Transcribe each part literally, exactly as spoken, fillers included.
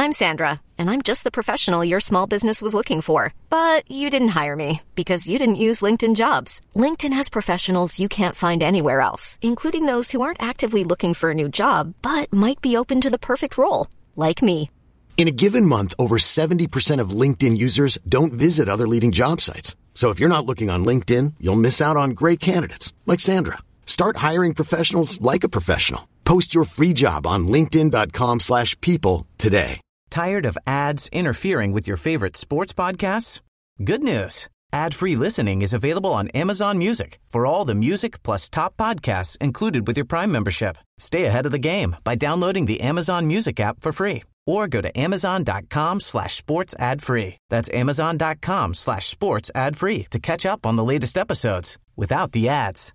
I'm Sandra, and I'm just the professional your small business was looking for. But you didn't hire me because you didn't use LinkedIn Jobs. LinkedIn has professionals you can't find anywhere else, including those who aren't actively looking for a new job, but might be open to the perfect role, like me. In a given month, over seventy percent of LinkedIn users don't visit other leading job sites. So if you're not looking on LinkedIn, you'll miss out on great candidates like Sandra. Start hiring professionals like a professional. Post your free job on linkedin.com slash people today. Tired of ads interfering with your favorite sports podcasts? Good news. Ad-free listening is available on Amazon Music for all the music plus top podcasts included with your Prime membership. Stay ahead of the game by downloading the Amazon Music app for free or go to amazon.com slash sports ad free. That's amazon.com slash sports ad free to catch up on the latest episodes without the ads.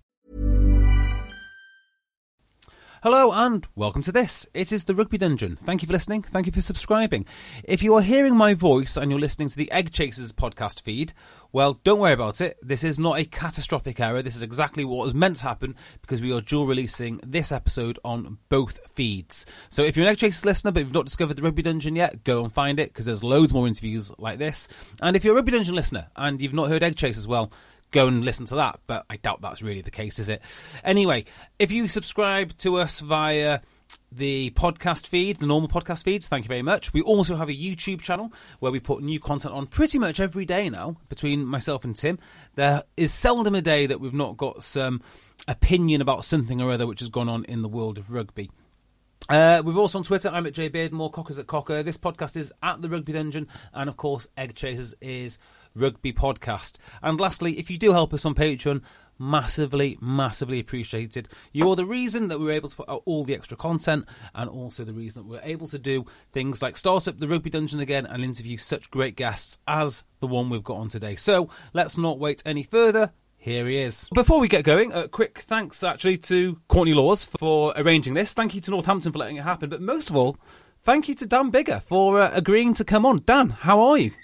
Hello and welcome to this. It is the Rugby Dungeon. Thank you for listening. Thank you for subscribing. If you are hearing my voice and you're listening to the Egg Chasers podcast feed, well, don't worry about it. This is not a catastrophic error. This is exactly what was meant to happen because we are dual releasing this episode on both feeds. So if you're an Egg Chasers listener but you've not discovered the Rugby Dungeon yet, go and find it because there's loads more interviews like this. And if you're a Rugby Dungeon listener and you've not heard Egg Chasers, well, go and listen to that, but I doubt that's really the case, is it? Anyway, if you subscribe to us via the podcast feed, the normal podcast feeds, thank you very much. We also have a YouTube channel where we put new content on pretty much every day now between myself and Tim. There is seldom a day that we've not got some opinion about something or other which has gone on in the world of rugby. Uh, we're also on Twitter. I'm at J Beardmore, Cockers at Cocker. This podcast is at the Rugby Dungeon, and of course, Egg Chasers is Rugby Podcast. And lastly, if you do help us on Patreon, massively, massively appreciated. You are the reason that we're able to put out all the extra content, and also the reason that we're able to do things like start up the Rugby Dungeon again and interview such great guests as the one we've got on today. So let's not wait any further. Here he is. Before we get going, a quick thanks actually to Courtney Laws for arranging this. Thank you to Northampton for letting it happen. But most of all, thank you to Dan Biggar for uh, agreeing to come on. Dan, how are you?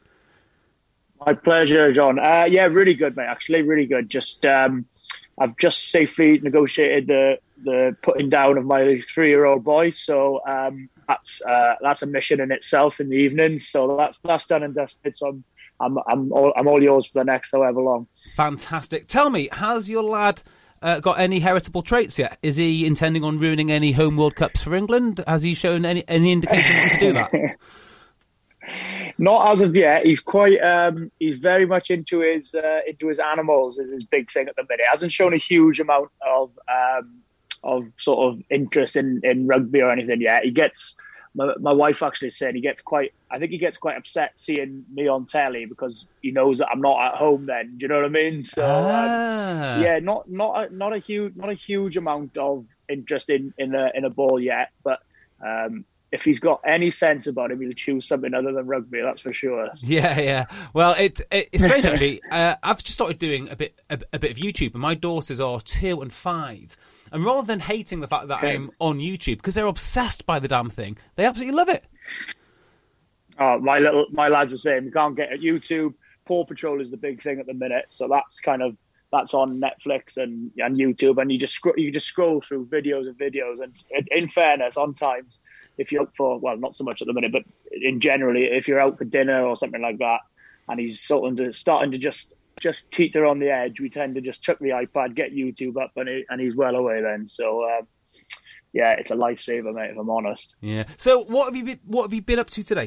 My pleasure, John. Uh, yeah, really good, mate. Actually, really good. Just um, I've just safely negotiated the the putting down of my three-year-old boy. So um, that's uh, that's a mission in itself in the evening. So that's that's done and dusted. So I'm I'm I'm all, I'm all yours for the next however long. Fantastic. Tell me, has your lad uh, got any heritable traits yet? Is he intending on ruining any home World Cups for England? Has he shown any any indication to do that? Not as of yet. He's quite. Um, he's very much into his uh, into his animals. Is his big thing at the minute. Hasn't shown a huge amount of um, of sort of interest in, in rugby or anything yet. He gets. My, my wife actually said he gets quite. I think he gets quite upset seeing me on telly because he knows that I'm not at home. Then, do you know what I mean? So ah. um, yeah, not not a, not a huge not a huge amount of interest in in a in a ball yet, but. Um, If he's got any sense about him, he'll choose something other than rugby. That's for sure. Yeah, yeah. Well, it, it it's strange actually. uh, I've just started doing a bit a, a bit of YouTube, and my daughters are two and five. And rather than hating the fact that okay. I'm on YouTube because they're obsessed by the damn thing, they absolutely love it. Oh, my little my lads are saying we can't get at YouTube. Paw Patrol is the big thing at the minute, so that's kind of that's on Netflix and and YouTube, and you just scro- you just scroll through videos and videos. And in fairness, on times. If you're out for, well, not so much at the minute, but in generally, if you're out for dinner or something like that, and he's starting to starting to just just teeter on the edge, we tend to just chuck the iPad, get YouTube up, and he, and he's well away then. So, um, yeah, it's a lifesaver, mate. If I'm honest. Yeah. So, what have you been, what have you been up to today?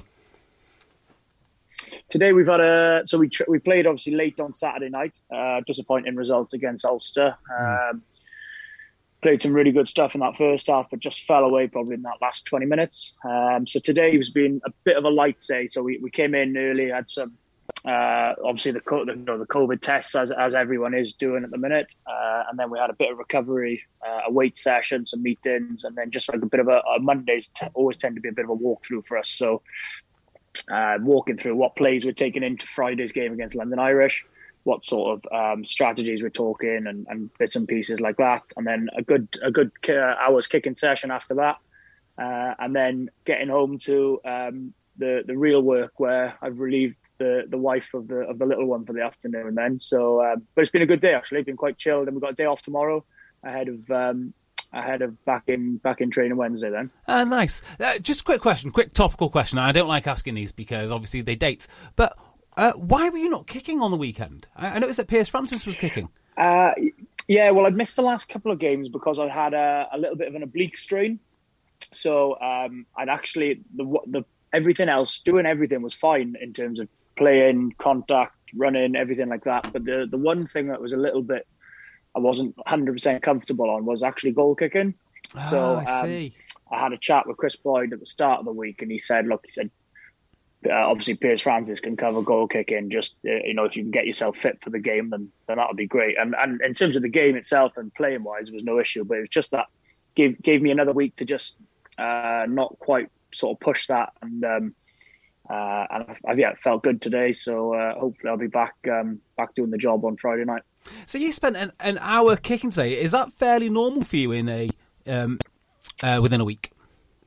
Today we've had a so we we played obviously late on Saturday night. Uh, disappointing result against Ulster. Mm. Um, Played some really good stuff in that first half, but just fell away probably in that last twenty minutes. Um, so today has been a bit of a light day. So we, we came in early, had some, uh, obviously the, the, you know, the COVID tests as, as everyone is doing at the minute. Uh, and then we had a bit of recovery, uh, a weight session, some meetings, and then just like a bit of a, a Mondays t- always tend to be a bit of a walkthrough for us. So uh, walking through what plays we're taking into Friday's game against London Irish, what sort of um, strategies we're talking and, and bits and pieces like that. And then a good a good uh, hour's kicking session after that. Uh, and then getting home to um, the, the real work where I've relieved the, the wife of the of the little one for the afternoon then. So, um, but it's been a good day actually. It's been quite chilled, and we've got a day off tomorrow ahead of um, ahead of back in back in training Wednesday then. Uh, nice. Uh, just a quick question, quick topical question. I don't like asking these because obviously they date. But uh, why were you not kicking on the weekend? I, I noticed that Piers Francis was kicking. Uh, yeah, well, I'd missed the last couple of games because I had a, a little bit of an oblique strain. So um, I'd actually, the, the everything else, doing everything was fine in terms of playing, contact, running, everything like that. But the, the one thing that was a little bit, I wasn't one hundred percent comfortable on was actually goal kicking. Oh, so I um, see. I had a chat with Chris Boyd at the start of the week, and he said, look, he said, uh, obviously Piers Francis can cover goal kicking. Just, uh, you know, if you can get yourself fit for the game, then, then that would be great. And, and in terms of the game itself and playing wise, there was no issue. But it was just that gave gave me another week to just uh, not quite sort of push that. And um, uh, and I, yeah, it felt good today. So uh, hopefully I'll be back um, back doing the job on Friday night. So you spent an, an hour kicking today. Is that fairly normal for you in a um, uh, within a week?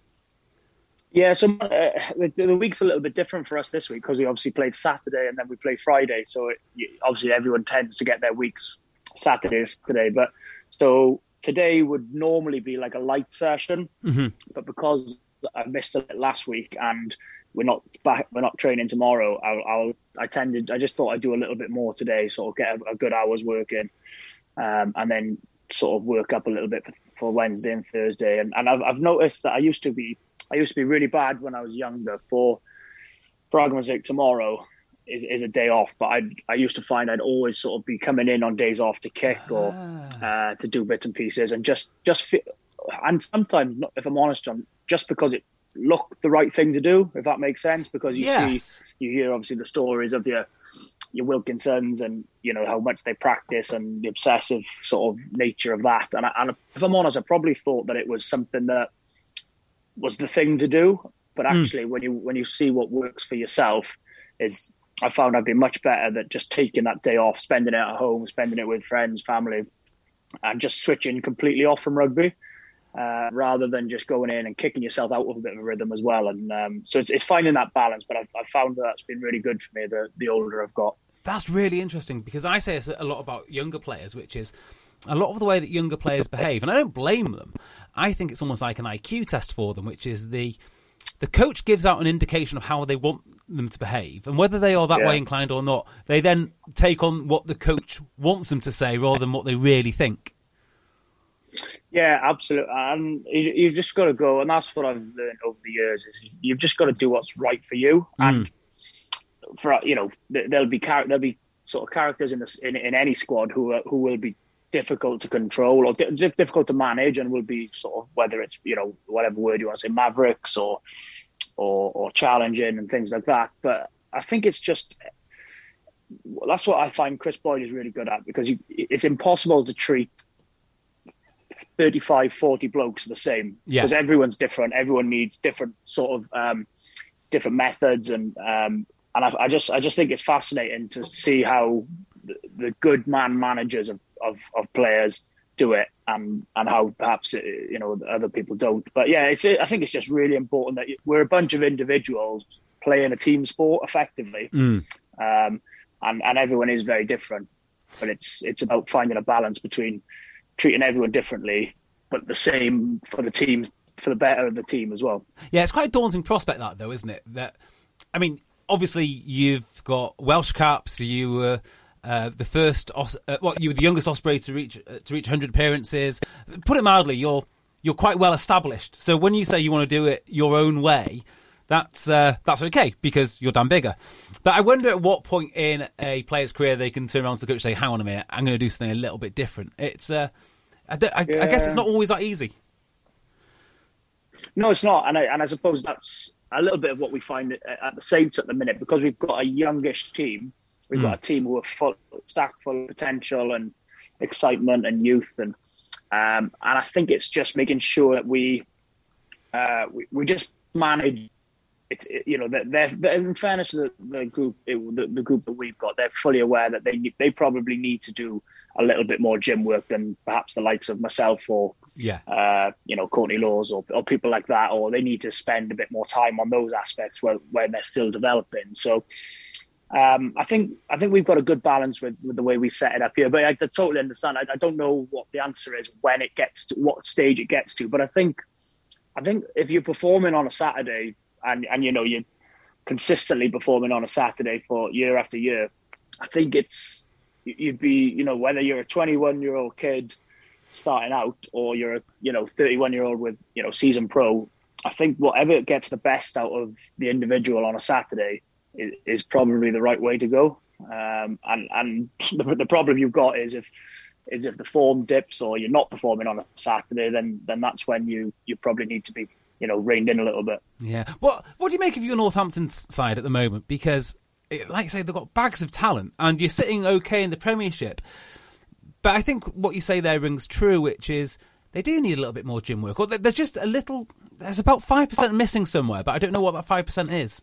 Yeah, so uh, the, the week's a little bit different for us this week because we obviously played Saturday and then we play Friday. So it, obviously everyone tends to get their weeks Saturdays today. But so today would normally be like a light session, mm-hmm. but because I missed it last week and we're not back, we're not training tomorrow, I'll, I'll I tended I just thought I'd do a little bit more today, sort of get a, a good hour's work in, um, and then sort of work up a little bit for, for Wednesday and Thursday. And, and I've, I've noticed that I used to be I used to be really bad when I was younger. For for argument's sake, tomorrow is, is a day off, but I I used to find I'd always sort of be coming in on days off to kick or ah. uh, to do bits and pieces, and just just feel, and sometimes, if I'm honest, John, just because it looked the right thing to do, if that makes sense, because you yes. see, you hear obviously the stories of your your Wilkinsons and you know how much they practice and the obsessive sort of nature of that. And, I, and if I'm honest, I probably thought that it was something that was the thing to do, but actually, mm. when you when you see what works for yourself, is I found I'd be much better that just taking that day off, spending it at home, spending it with friends, family, and just switching completely off from rugby. Uh, rather than just going in and kicking yourself out with a bit of a rhythm as well. And um, so it's, it's finding that balance, but I've, I've found that that's been really good for me the, the older I've got. That's really interesting because I say a lot about younger players, which is a lot of the way that younger players behave, and I don't blame them. I think it's almost like an I Q test for them, which is the the coach gives out an indication of how they want them to behave, and whether they are that yeah. way inclined or not, they then take on what the coach wants them to say rather than what they really think. Yeah, absolutely. And you, you've just got to go, and that's what I've learned over the years, is you've just got to do what's right for you. Mm. And for you know, there'll be there'll be sort of characters in this in, in any squad who are, who will be difficult to control or di- difficult to manage, and will be sort of, whether it's you know whatever word you want to say, mavericks or or, or challenging and things like that. But I think it's just that's what I find Chris Boyd is really good at, because you, it's impossible to treat thirty-five, forty blokes the same, because yeah. everyone's different. Everyone needs different sort of um, different methods, and um, and I, I just I just think it's fascinating to see how the, the good man managers of, of, of players do it, and and how perhaps you know other people don't. But yeah, it's I think it's just really important that we're a bunch of individuals playing a team sport effectively, mm. um, and and everyone is very different. But it's it's about finding a balance between treating everyone differently, but the same for the team, for the better of the team as well. Yeah, it's quite a daunting prospect, that, though, isn't it? That, I mean, obviously you've got Welsh caps. You were uh, the first, uh, well, you were the youngest Osprey to reach uh, to reach one hundred appearances. Put it mildly, you're you're quite well established. So when you say you want to do it your own way, that's uh, that's okay, because you're damn bigger. But I wonder at what point in a player's career they can turn around to the coach and say, hang on a minute, I'm going to do something a little bit different. It's, uh, I, I, yeah. I guess it's not always that easy. No, it's not. And I, and I suppose that's a little bit of what we find at, at the Saints at the minute, because we've got a youngish team. We've mm. got a team who are full, stacked full of potential and excitement and youth. And um, and I think it's just making sure that we, uh, we, we just manage. It's it, you know they're, they're in fairness to the, the group it, the, the group that we've got, they're fully aware that they they probably need to do a little bit more gym work than perhaps the likes of myself or yeah uh, you know Courtney Laws or, or people like that, or they need to spend a bit more time on those aspects where when they're still developing. So Um, I think I think we've got a good balance with, with the way we set it up here. But I, I totally understand. I, I don't know what the answer is when it gets to what stage it gets to. But I think I think if you're performing on a Saturday and, and you know you're consistently performing on a Saturday for year after year, I think it's you'd be you know whether you're a twenty-one year old kid starting out or you're a you know thirty-one year old with you know seasoned pro. I think whatever gets the best out of the individual on a Saturday is probably the right way to go. Um, and and the, the problem you've got is if is if the form dips or you're not performing on a Saturday, then then that's when you, you probably need to be, you know, reined in a little bit. Yeah. What what do you make of your Northampton side at the moment? Because, it, like I say, they've got bags of talent and you're sitting okay in the Premiership. But I think what you say there rings true, which is they do need a little bit more gym work. Or there's just a little, there's about five percent missing somewhere, but I don't know what that five percent is.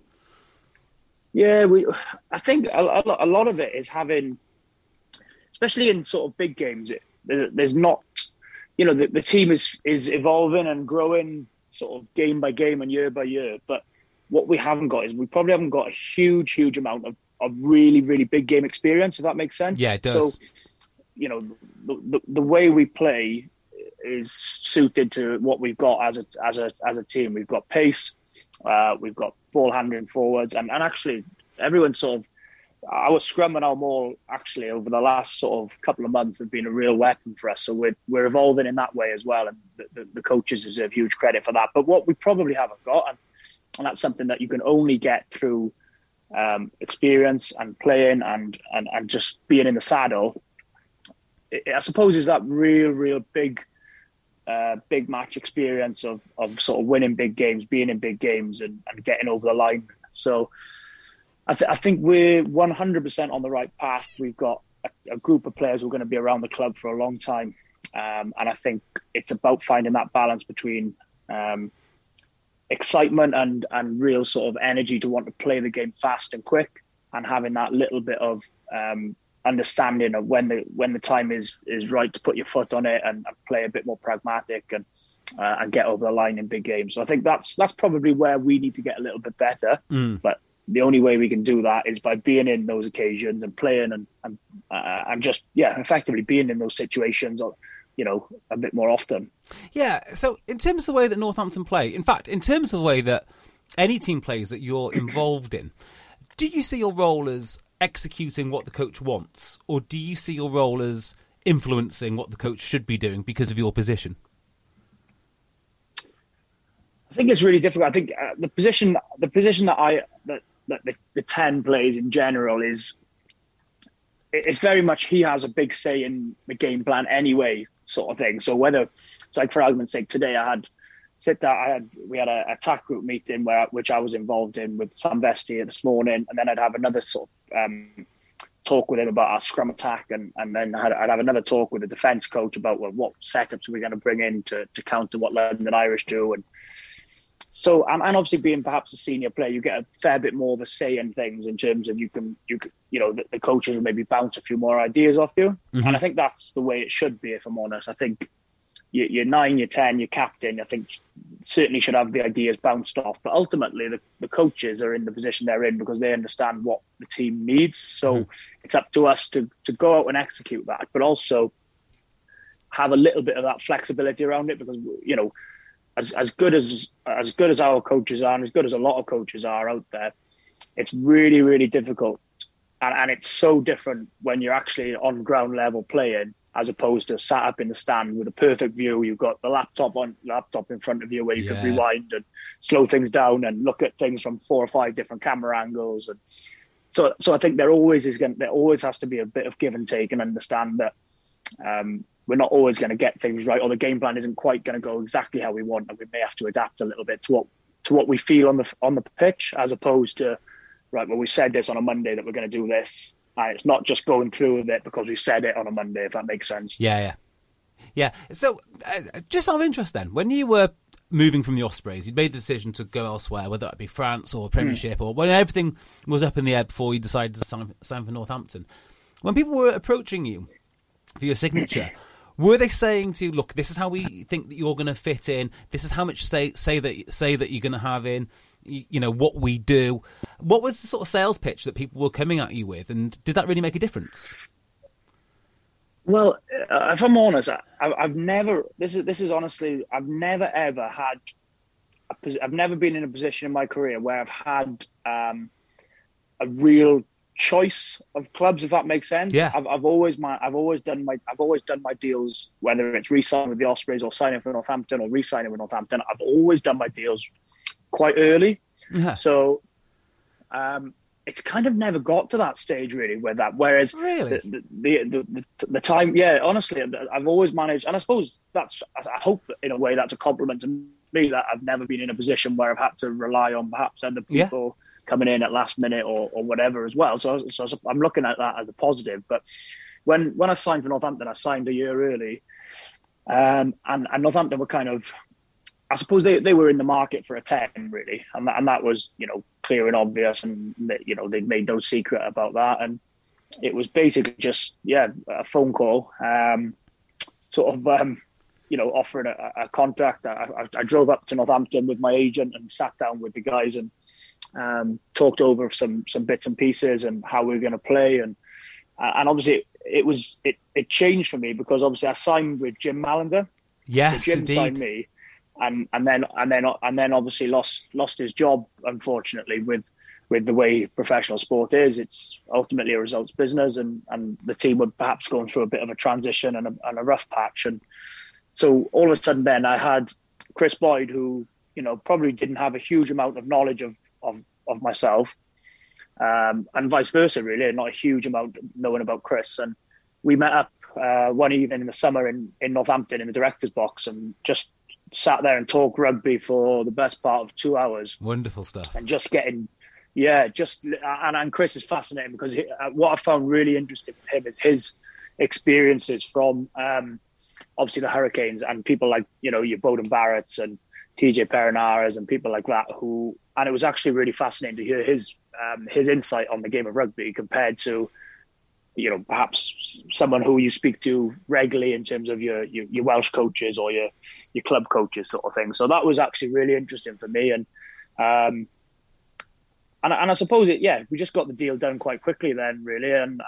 Yeah, we. I think a, a lot of it is having, especially in sort of big games, it, there's not, you know, the, the team is, is evolving and growing sort of game by game and year by year. But what we haven't got is we probably haven't got a huge, huge amount of, of really, really big game experience, if that makes sense. Yeah, it does. So, you know, the, the, the way we play is suited to what we've got as a as a as a team. We've got pace. Uh, we've got ball handling forwards, and, and actually everyone sort of, our scrum and our maul actually over the last sort of couple of months have been a real weapon for us. So we're we're evolving in that way as well, and the, the, the coaches deserve huge credit for that. But what we probably haven't got, and, and that's something that you can only get through um, experience and playing and, and, and just being in the saddle, it, I suppose is that real, real big Uh, big match experience of, of sort of winning big games, being in big games and, and getting over the line. So I, th- I think we're one hundred percent on the right path. We've got a, a group of players who are going to be around the club for a long time. Um, and I think it's about finding that balance between um, excitement and, and real sort of energy to want to play the game fast and quick, and having that little bit of um, understanding of when the when the time is is right to put your foot on it and, and play a bit more pragmatic and uh, and get over the line in big games. So I think that's that's probably where we need to get a little bit better. Mm. But the only way we can do that is by being in those occasions and playing and and, uh, and just yeah, effectively being in those situations, or you know, a bit more often. Yeah. So in terms of the way that Northampton play, in fact, in terms of the way that any team plays that you're involved in, do you see your role as executing what the coach wants, or do you see your role as influencing what the coach should be doing because of your position? I think it's really difficult. I think uh, the position, the position that I that, that the, the ten plays in general is, it's very much he has a big say in the game plan anyway, sort of thing. So whether, so like for argument's sake, today I had sit down. I had we had a attack group meeting where which I was involved in with Sam Vesti this morning, and then I'd have another sort of um, talk with him about our scrum attack, and and then I'd, I'd have another talk with the defence coach about well, what setups are we going to bring in to to counter what London Irish do, and so and, and obviously being perhaps a senior player, you get a fair bit more of a say in things in terms of you can you can, you know the, the coaches will maybe bounce a few more ideas off you, mm-hmm. and I think that's the way it should be. If I'm honest, I think. You're nine, you're ten, you're captain, I think certainly should have the ideas bounced off. But ultimately, the, the coaches are in the position they're in because they understand what the team needs. So mm-hmm. it's up to us to, to go out and execute that, but also have a little bit of that flexibility around it because, you know, as as good as as good as our coaches are and as good as a lot of coaches are out there, it's really, really difficult. And, and it's so different when you're actually on ground level playing, as opposed to sat up in the stand with a perfect view. You've got the laptop on laptop in front of you where you yeah. can rewind and slow things down and look at things from four or five different camera angles. And so, so I think there always is going. There always has to be a bit of give and take, and understand that um, we're not always going to get things right, or the game plan isn't quite going to go exactly how we want, and we may have to adapt a little bit to what to what we feel on the on the pitch, as opposed to right. Well, we said this on a Monday that we're going to do this. And it's not just going through with it because we said it on a Monday, if that makes sense. Yeah, yeah. Yeah. So, uh, just out of interest then, when you were moving from the Ospreys, you'd made the decision to go elsewhere, whether it be France or Premiership, mm. or when everything was up in the air before you decided to sign, sign for Northampton. When people were approaching you for your signature, were they saying to you, look, this is how we think that you're going to fit in, this is how much say, say, that, say that you're going to have in, you, you know, what we do... What was the sort of sales pitch that people were coming at you with, and did that really make a difference? Well, uh, if I'm honest, I, I've never. This is this is honestly, I've never ever had. A, I've never been in a position in my career where I've had um, a real choice of clubs, if that makes sense. Yeah. I've, I've always my I've always done my I've always done my deals, whether it's re-signing with the Ospreys or signing for Northampton or re-signing with Northampton. I've always done my deals quite early. Yeah. So. Um, It's kind of never got to that stage really with that. Whereas really? the, the, the, the, the time, yeah, honestly, I've always managed, and I suppose that's, I hope that in a way that's a compliment to me that I've never been in a position where I've had to rely on perhaps other people yeah. coming in at last minute or, or whatever as well. So, so I'm looking at that as a positive. But when, when I signed for Northampton, I signed a year early. Um, and, and Northampton were kind of, I suppose they, they were in the market for a ten, really. And that, and that was, you know, clear and obvious. And, they, you know, they'd made no secret about that. And it was basically just, yeah, a phone call, um, sort of, um, you know, offering a, a contract. I, I, I drove up to Northampton with my agent and sat down with the guys and um, talked over some some bits and pieces and how we were going to play. And uh, and obviously it, it was, it, it changed for me because obviously I signed with Jim Mallender. Yes, so Jim indeed. signed me. And and then and then and then obviously lost lost his job, unfortunately, with with the way professional sport is. It's ultimately a results business, and, and the team were perhaps going through a bit of a transition and a, and a rough patch. And so all of a sudden, then I had Chris Boyd, who you know probably didn't have a huge amount of knowledge of of, of myself, um, and vice versa, really, not a huge amount knowing about Chris. And we met up uh, one evening in the summer in, in Northampton in the director's box, and just sat there and talked rugby for the best part of two hours. Wonderful stuff. And just getting, yeah, just, and, and Chris is fascinating because he, what I found really interesting with him is his experiences from um, obviously the Hurricanes and people like, you know, your Bowden Barretts and T J Perinaras and people like that who, and it was actually really fascinating to hear his, um, his insight on the game of rugby compared to, you know, perhaps someone who you speak to regularly in terms of your, your, your Welsh coaches or your, your club coaches sort of thing. So that was actually really interesting for me. And, um, and, and I suppose it, yeah, we just got the deal done quite quickly then really. And, and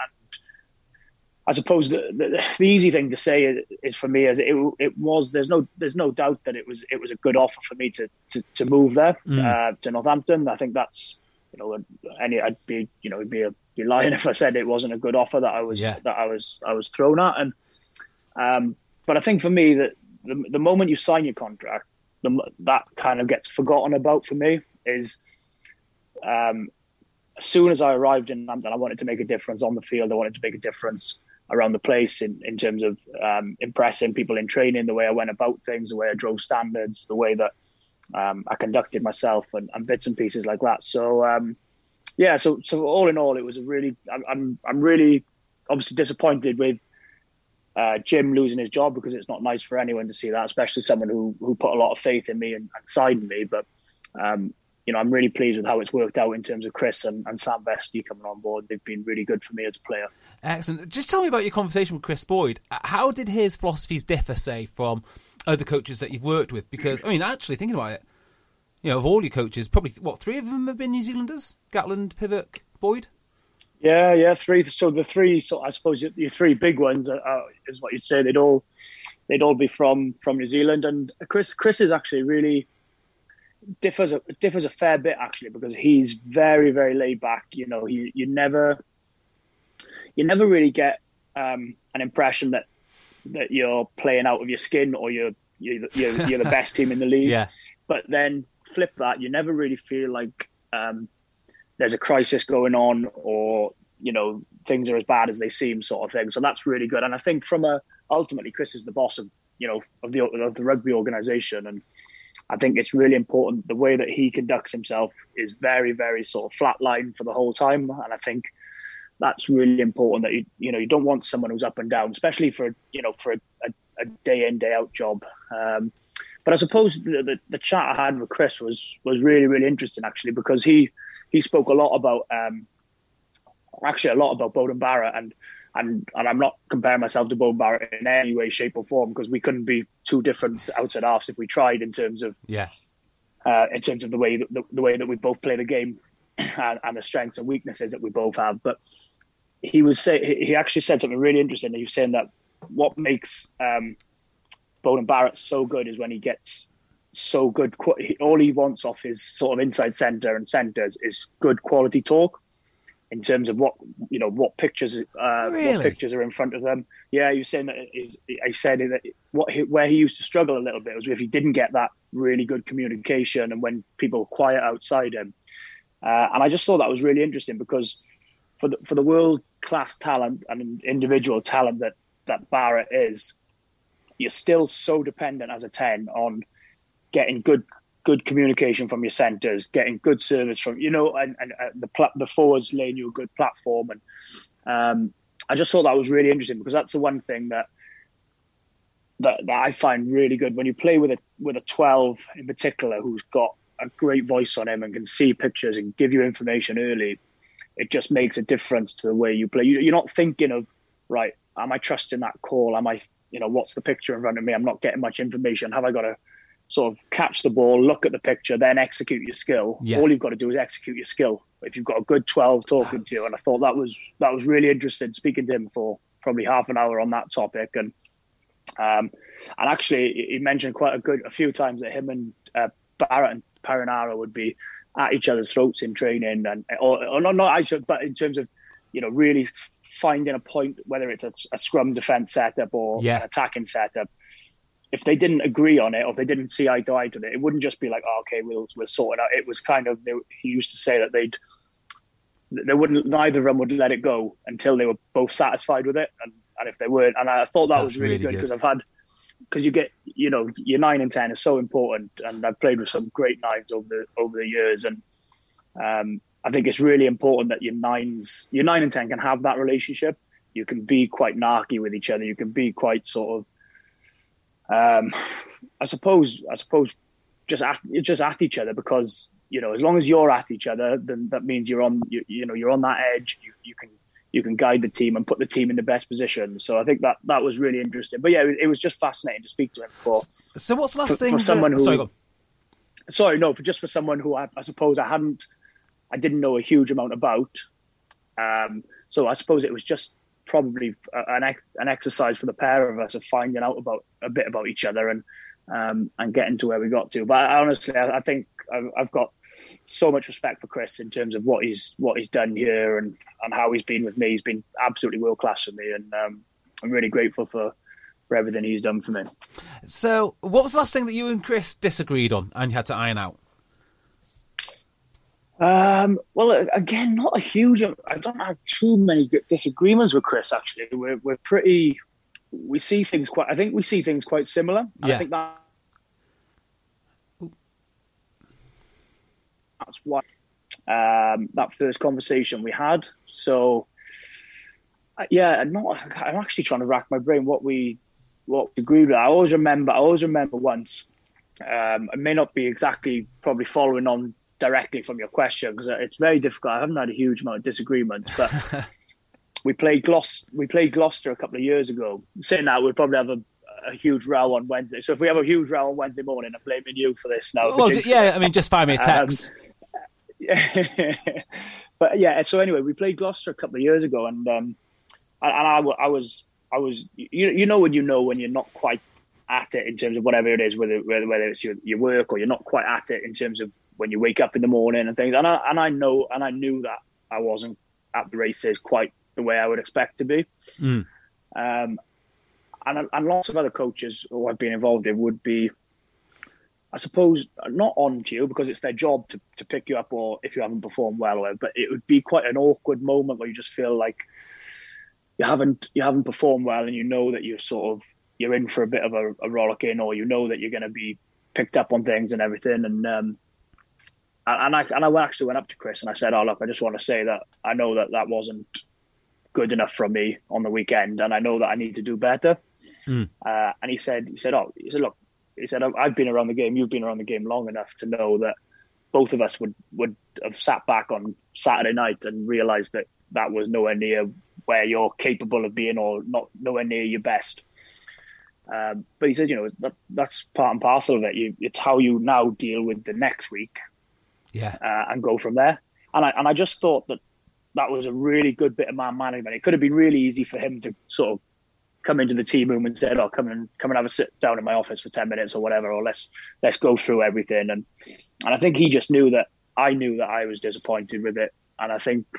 I suppose the, the, the easy thing to say is, is for me is it, it was, there's no, there's no doubt that it was, it was a good offer for me to, to, to move there mm. uh, to Northampton. I think that's, you know, any, I'd be, you know, it'd be a, be lying if I said it wasn't a good offer that I was yeah. that I was I was thrown at. And um, but I think for me that the, the moment you sign your contract, the, that kind of gets forgotten about for me. Is um, as soon as I arrived in London, I wanted to make a difference on the field. I wanted to make a difference around the place in, in terms of um, impressing people in training, the way I went about things, the way I drove standards, the way that um, I conducted myself, and, and bits and pieces like that. So. Um, Yeah, so so all in all, it was a really. I'm I'm, I'm really obviously disappointed with uh, Jim losing his job because it's not nice for anyone to see that, especially someone who, who put a lot of faith in me and, and signed me. But um, you know, I'm really pleased with how it's worked out in terms of Chris and, and Sam Vesti coming on board. They've been really good for me as a player. Excellent. Just tell me about your conversation with Chris Boyd. How did his philosophies differ, say, from other coaches that you've worked with? Because I mean, actually thinking about it. You know, of all your coaches, probably, what, three of them have been New Zealanders? Gatland, Pivot, Boyd? Yeah, yeah, three. So the three, so I suppose your three big ones are, are, is what you'd say. They'd all they'd all be from, from New Zealand. And Chris Chris is actually really, differs a, differs a fair bit, actually, because he's very, very laid back. You know, he, you never you never really get um, an impression that that you're playing out of your skin or you're, you're, you're, you're the best team in the league. Yeah. But then flip that, you never really feel like um, there's a crisis going on or, you know, things are as bad as they seem sort of thing. So that's really good. And I think from a, ultimately Chris is the boss of, you know, of the, of the rugby organisation. And I think it's really important. The way that he conducts himself is very, very sort of flatline for the whole time. And I think that's really important that, you, you know, you don't want someone who's up and down, especially for, you know, for a, a, a day in, day out job. Um, But I suppose the, the, the chat I had with Chris was was really, really interesting, actually, because he he spoke a lot about, um, actually a lot about Bowden Barrett. And, and, and I'm not comparing myself to Bowden Barrett in any way, shape or form, because we couldn't be two different outside halves if we tried in terms of yeah, uh, in terms of the way that, the, the way that we both play the game. and, and the strengths and weaknesses that we both have. But he was say he actually said something really interesting. He was saying that what makes um, Beauden Barrett so good is when he gets so good. All he wants off his sort of inside centre and centres is good quality talk in terms of what you know what pictures uh, really? what pictures are in front of them. Yeah, he was saying that. I said that what he, where he used to struggle a little bit was if he didn't get that really good communication and when people were quiet outside him. Uh, and I just thought that was really interesting because for the, for the world class talent and individual talent that that Barrett is, you're still so dependent as a ten on getting good good communication from your centres, getting good service from, you know, and, and uh, the pl- the forwards laying you a good platform. And um, I just thought that was really interesting because that's the one thing that, that that I find really good when you play with a with a twelve in particular who's got a great voice on him and can see pictures and give you information early. It just makes a difference to the way you play. You, you're not thinking of, right, am I trusting that call? Am I, you know, what's the picture in front of me? I'm not getting much information. Have I got to sort of catch the ball, look at the picture, then execute your skill? Yeah. All you've got to do is execute your skill. If you've got a good twelve talking That's... to you, and I thought that was that was really interesting speaking to him for probably half an hour on that topic. And um, and actually, he mentioned quite a good a few times that him and uh, Barrett and Perenara would be at each other's throats in training, and or, or not not actually, but in terms of you know really finding a point, whether it's a, a scrum defense setup or yeah. an attacking setup. If they didn't agree on it, or if they didn't see eye to eye to it, it wouldn't just be like, oh, okay, we'll we'll sort it out. It was kind of they, he used to say that they'd they wouldn't neither of them would let it go until they were both satisfied with it, and, and if they weren't, and I thought that That's was really, really good because I've had because you get you know your nine and ten is so important, and I've played with some great nines over the over the years, and um, I think it's really important that your nines your nine and ten can have that relationship. You can be quite narky with each other. You can be quite sort of. Um, I suppose, I suppose, just at just at each other because you know, as long as you're at each other, then that means you're on, you, you know, you're on that edge. You, you can you can guide the team and put the team in the best position. So I think that that was really interesting. But yeah, it, it was just fascinating to speak to him for. So what's the last for, thing? For someone that, who, sorry, go on. sorry, no, for just for someone who I, I suppose I hadn't, I didn't know a huge amount about. Um, so I suppose it was just. Probably an an exercise for the pair of us of finding out about a bit about each other and um, and getting to where we got to. But I, honestly, I, I think I've, I've got so much respect for Chris in terms of what he's what he's done here and, and how he's been with me. He's been absolutely world class for me, and um, I'm really grateful for, for everything he's done for me. So, what was the last thing that you and Chris disagreed on and you had to iron out? Um, well, again, not a huge. I don't have too many disagreements with Chris. Actually, we're we're pretty. We see things quite. I think we see things quite similar. Yeah. I think that that's why um, that first conversation we had. So, uh, yeah, not. I'm actually trying to rack my brain what we what we agreed with. I always remember. I always remember once. Um, it may not be exactly probably following on. Directly from your question because it's very difficult. I haven't had a huge amount of disagreements, but we played Gloucester. We played Gloucester a couple of years ago. Saying that, we'd probably have a, a huge row on Wednesday. So if we have a huge row on Wednesday morning, I'm blaming you for this now. Well, yeah, I mean, just fire me a text. Um, but yeah, so anyway, we played Gloucester a couple of years ago, and um, and I, I was, I was, you, you know when you know when you're not quite at it in terms of whatever it is, whether whether, whether it's your, your work or you're not quite at it in terms of when you wake up in the morning and things. And I, and I know, and I knew that I wasn't at the races quite the way I would expect to be. Mm. Um, and, and lots of other coaches who I've been involved in would be, I suppose, not on to you because it's their job to, to pick you up or if you haven't performed well, or, but it would be quite an awkward moment where you just feel like you haven't, you haven't performed well and you know that you're sort of, you're in for a bit of a, a rollicking, or you know that you're going to be picked up on things and everything. And, um, And I and I actually went up to Chris and I said, "Oh look, I just want to say that I know that that wasn't good enough from me on the weekend, and I know that I need to do better." Mm. Uh, and he said, "He said, oh, he said, look, he said, I've been around the game. You've been around the game long enough to know that both of us would would have sat back on Saturday night and realised that that was nowhere near where you're capable of being, or not nowhere near your best." Um, but he said, you know, that, that's part and parcel of it. You, it's how you now deal with the next week. Yeah, uh, and go from there. and I and I just thought that that was a really good bit of man management. It could have been really easy for him to sort of come into the team room and said, "Oh, come and come and have a sit down in my office for ten minutes or whatever, or let's let's go through everything." And and I think he just knew that I knew that I was disappointed with it, and I think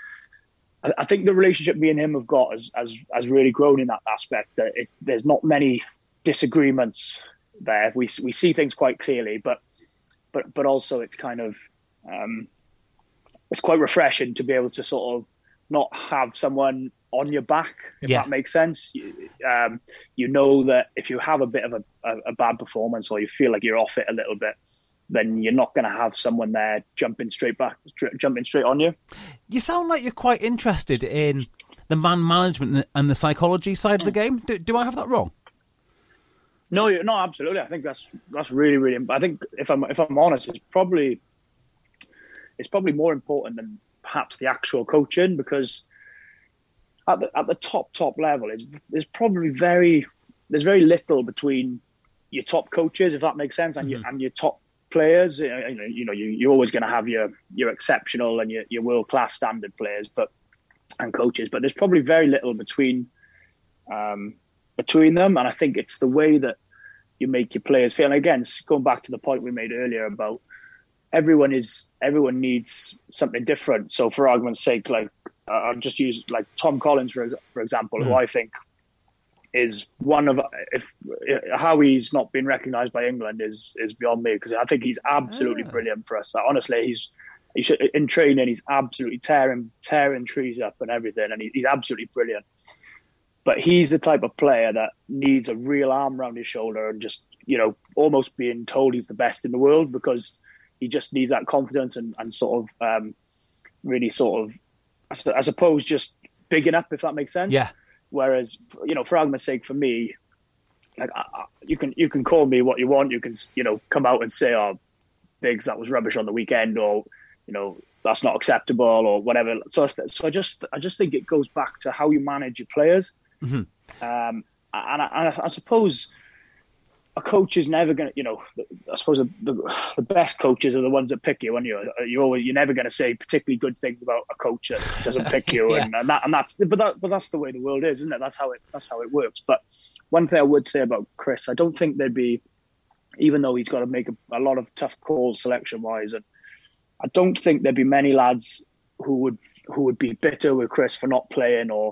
I, I think the relationship me and him have got has has, has really grown in that aspect. That it, there's not many disagreements there. We we see things quite clearly, but but but also it's kind of um, it's quite refreshing to be able to sort of not have someone on your back, if yeah. that makes sense. You, um, you know that if you have a bit of a, a, a bad performance or you feel like you're off it a little bit, then you're not going to have someone there jumping straight back, jumping straight on you. You sound like you're quite interested in the man management and the psychology side of the game. Do, do I have that wrong? No, no, absolutely. I think that's that's really, really. I think if I'm if I'm honest, it's probably it's probably more important than perhaps the actual coaching, because at the at the top top level, it's there's probably very there's very little between your top coaches, if that makes sense, and mm-hmm. your and your top players. You know, you know, you you're always going to have your your exceptional and your your world class standard players, but and coaches, but there's probably very little between um, between them, and I think it's the way that you make your players feel. And again, going back to the point we made earlier about everyone is everyone needs something different. So, for argument's sake, like uh, I'll just use like Tom Collins for for example, mm. who I think is one of if, if how he's not been recognised by England is is beyond me, because I think he's absolutely oh. brilliant for us. So honestly, he's he should, in training he's absolutely tearing tearing trees up and everything, and he, he's absolutely brilliant. But he's the type of player that needs a real arm around his shoulder and just, you know, almost being told he's the best in the world, because he just needs that confidence and, and sort of um, really sort of, I suppose, just bigging up, if that makes sense. Yeah. Whereas, you know, for argument's sake, for me, like I, you can you can call me what you want. You can, you know, come out and say, "Oh, Biggs, that was rubbish on the weekend," or, you know, that's not acceptable, or whatever. So, so I just I just think it goes back to how you manage your players. Mm-hmm. Um, and, I, and I suppose a coach is never going to, you know, I suppose the, the best coaches are the ones that pick you, and you you always you're never going to say particularly good things about a coach that doesn't pick you, yeah. and, and that and that's but that but that's the way the world is, isn't it? That's how it that's how it works. But one thing I would say about Chris, I don't think there'd be, even though he's got to make a, a lot of tough calls selection wise, and I don't think there'd be many lads who would who would be bitter with Chris for not playing, or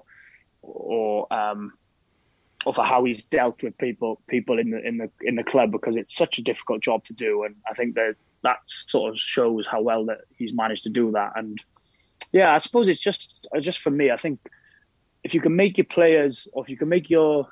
or um, or for how he's dealt with people people in the in the in the club, because it's such a difficult job to do, and I think that that sort of shows how well that he's managed to do that. And yeah, I suppose it's just just for me, I think if you can make your players, or if you can make your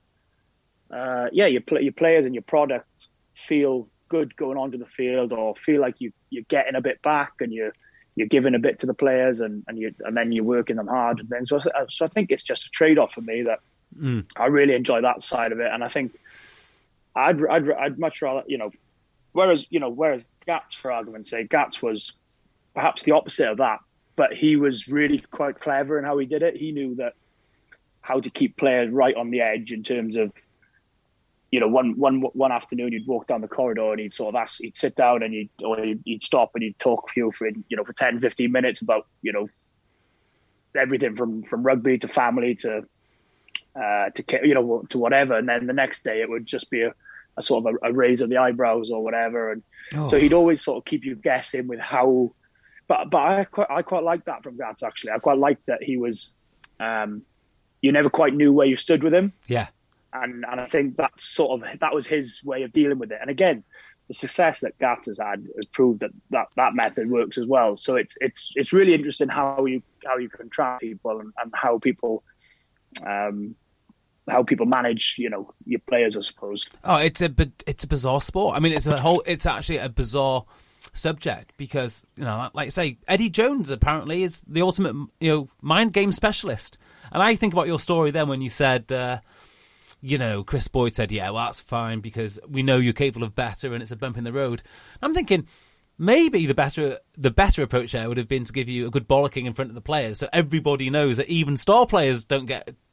uh, yeah your your players and your product feel good going onto the field, or feel like you you're getting a bit back and you're you're giving a bit to the players, and and you and then you're working them hard, and then so so I think it's just a trade off for me that mm. I really enjoy that side of it, and I think I'd I'd I'd much rather, you know, whereas you know whereas Gats, for argument's sake, Gats was perhaps the opposite of that, but he was really quite clever in how he did it. He knew that how to keep players right on the edge in terms of, you know, one one one afternoon you'd walk down the corridor and he'd sort of ask, he'd sit down and he'd or he'd, he'd stop and he'd talk to you for, you know, for ten, fifteen minutes about, you know, everything from, from rugby to family to uh, to you know to whatever, and then the next day it would just be a, a sort of a, a raise of the eyebrows or whatever, and oh. so he'd always sort of keep you guessing with how. But but I quite I quite like that from Gats, actually. I quite liked that he was, um, you never quite knew where you stood with him. Yeah. And and I think that's sort of that was his way of dealing with it. And again, the success that Gats has had has proved that, that that method works as well. So it's it's it's really interesting how you how you can track people and, and how people um how people manage, you know, your players, I suppose. Oh, it's a it's a bizarre sport. I mean, it's a whole it's actually a bizarre subject, because, you know, like I say, Eddie Jones apparently is the ultimate, you know, mind game specialist. And I think about your story then when you said. Uh, You know, Chris Boyd said, yeah, well, that's fine because we know you're capable of better and it's a bump in the road. I'm thinking maybe the better the better approach there would have been to give you a good bollocking in front of the players, so everybody knows that even star players don't get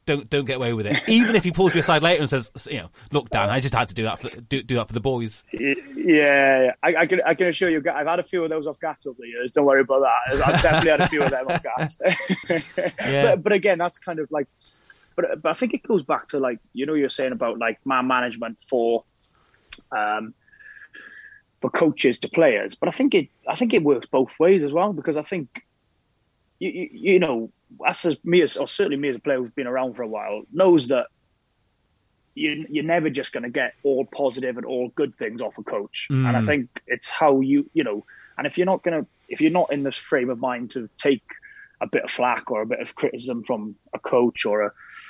don't don't get away with it. Even if he pulls you aside later and says, you know, look, Dan, I just had to do that for do, do that for the boys. Yeah, I, I can I can assure you, I've had a few of those off Gats over the years. Don't worry about that. I've definitely had a few of them off Gats. Yeah. but, but again, that's kind of like, but but I think it goes back to like you know you're saying about like man management for, um, for coaches to players. But I think it I think it works both ways as well, because I think, you you, you know. Us as me as, or certainly me as a player who's been around for a while, knows that you, you're never just going to get all positive and all good things off a coach. Mm. And I think it's how you, you know, and if you're not going to, if you're not in this frame of mind to take a bit of flack or a bit of criticism from a coach or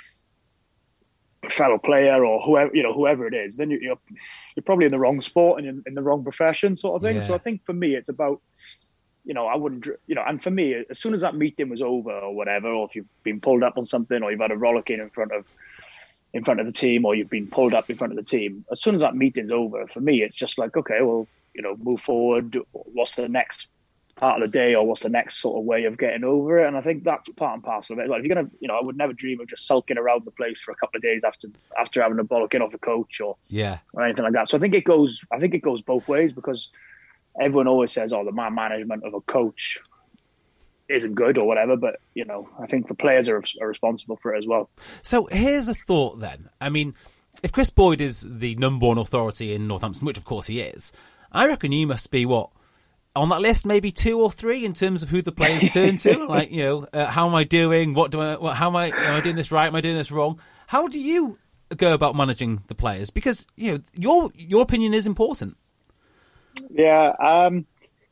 a fellow player or whoever, you know, whoever it is, then you're, you're, you're probably in the wrong sport and in, in the wrong profession sort of thing. Yeah. So I think for me, it's about, you know, I wouldn't, you know, and for me, as soon as that meeting was over or whatever, or if you've been pulled up on something, or you've had a rollicking in front of, in front of the team, or you've been pulled up in front of the team, as soon as that meeting's over, for me, it's just like, okay, well, you know, move forward. What's the next part of the day, or what's the next sort of way of getting over it? And I think that's part and parcel of it. Like, if you're gonna, you know, I would never dream of just sulking around the place for a couple of days after after having a bollocking off a coach or yeah, or anything like that. So I think it goes, I think it goes both ways, because everyone always says, "Oh, the man management of a coach isn't good or whatever," but you know, I think the players are, are responsible for it as well. So here's a thought then. I mean, if Chris Boyd is the number one authority in Northampton, which of course he is, I reckon you must be what on that list, maybe two or three in terms of who the players turn to. Like, you know, uh, how am I doing? What do I? What, how am I? Am I doing this right? Am I doing this wrong? How do you go about managing the players? Because you know, your your opinion is important. Yeah. Um...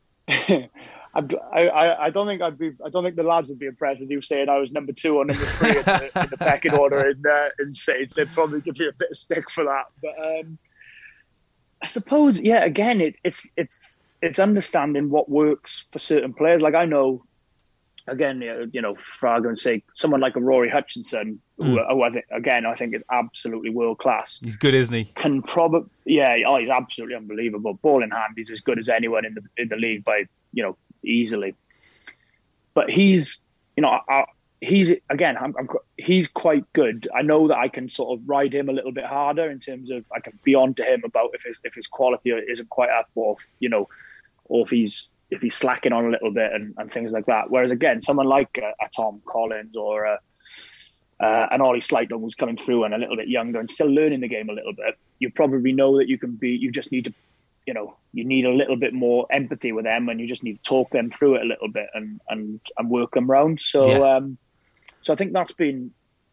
I, I, I don't think I'd be. I don't think the lads would be impressed with you saying I was number two or number three in, the, in the pecking order in uh, in Saints. They'd probably give me a bit of stick for that. But um, I suppose, yeah. Again, it, it's it's it's understanding what works for certain players. Like I know, again, you know, for argument's sake, someone like a Rory Hutchinson, mm. who, who I think, again, I think is absolutely world class. He's good, isn't he? Can probably, yeah. Oh, he's absolutely unbelievable. Ball in hand, he's as good as anyone in the in the league by, you know, easily. But he's, you know, I, he's again, I'm, I'm, he's quite good. I know that I can sort of ride him a little bit harder in terms of I can be on to him about if his if his quality isn't quite up, or you know, or if he's if he's slacking on a little bit and, and things like that. Whereas again, someone like a, a Tom Collins or a, uh, an Ollie Slighton who's coming through and a little bit younger and still learning the game a little bit, you probably know that you can be. You just need to. You know, you need a little bit more empathy with them, and you just need to talk them through it a little bit and and, and work them round. So, yeah. um, so I think that's been,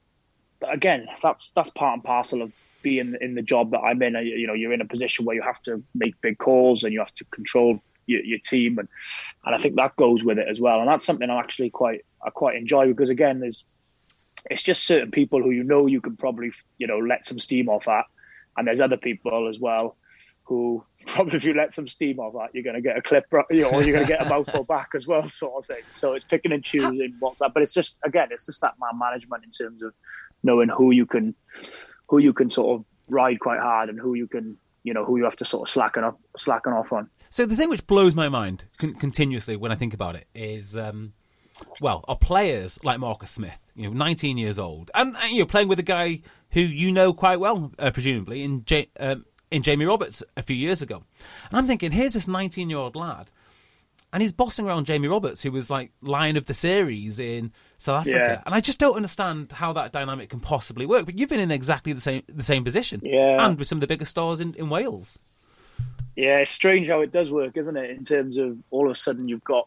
again, that's that's part and parcel of being in the job that I'm in. You know, you're in a position where you have to make big calls and you have to control your, your team, and and I think that goes with it as well. And that's something I actually quite I quite enjoy, because again, there's it's just certain people who you know you can probably you know let some steam off at, and there's other people as well who probably if you let some steam off that, you're going to get a clip, you know, or you're going to get a mouthful back as well, sort of thing. So it's picking and choosing what's that. But it's just, again, it's just that man management in terms of knowing who you can, who you can sort of ride quite hard and who you can, you know, who you have to sort of slacken off, slacken off on. So the thing which blows my mind con- continuously when I think about it is, um, well, are players like Marcus Smith, you know, nineteen years old, and you know, playing with a guy who you know quite well, uh, presumably, in J- um, in Jamie Roberts a few years ago. And I'm thinking, here's this nineteen-year-old lad, and he's bossing around Jamie Roberts, who was like Lion of the Series in South Africa. Yeah. And I just don't understand how that dynamic can possibly work. But you've been in exactly the same the same position, yeah. and with some of the biggest stars in, in Wales. Yeah, it's strange how it does work, isn't it? In terms of all of a sudden you've got...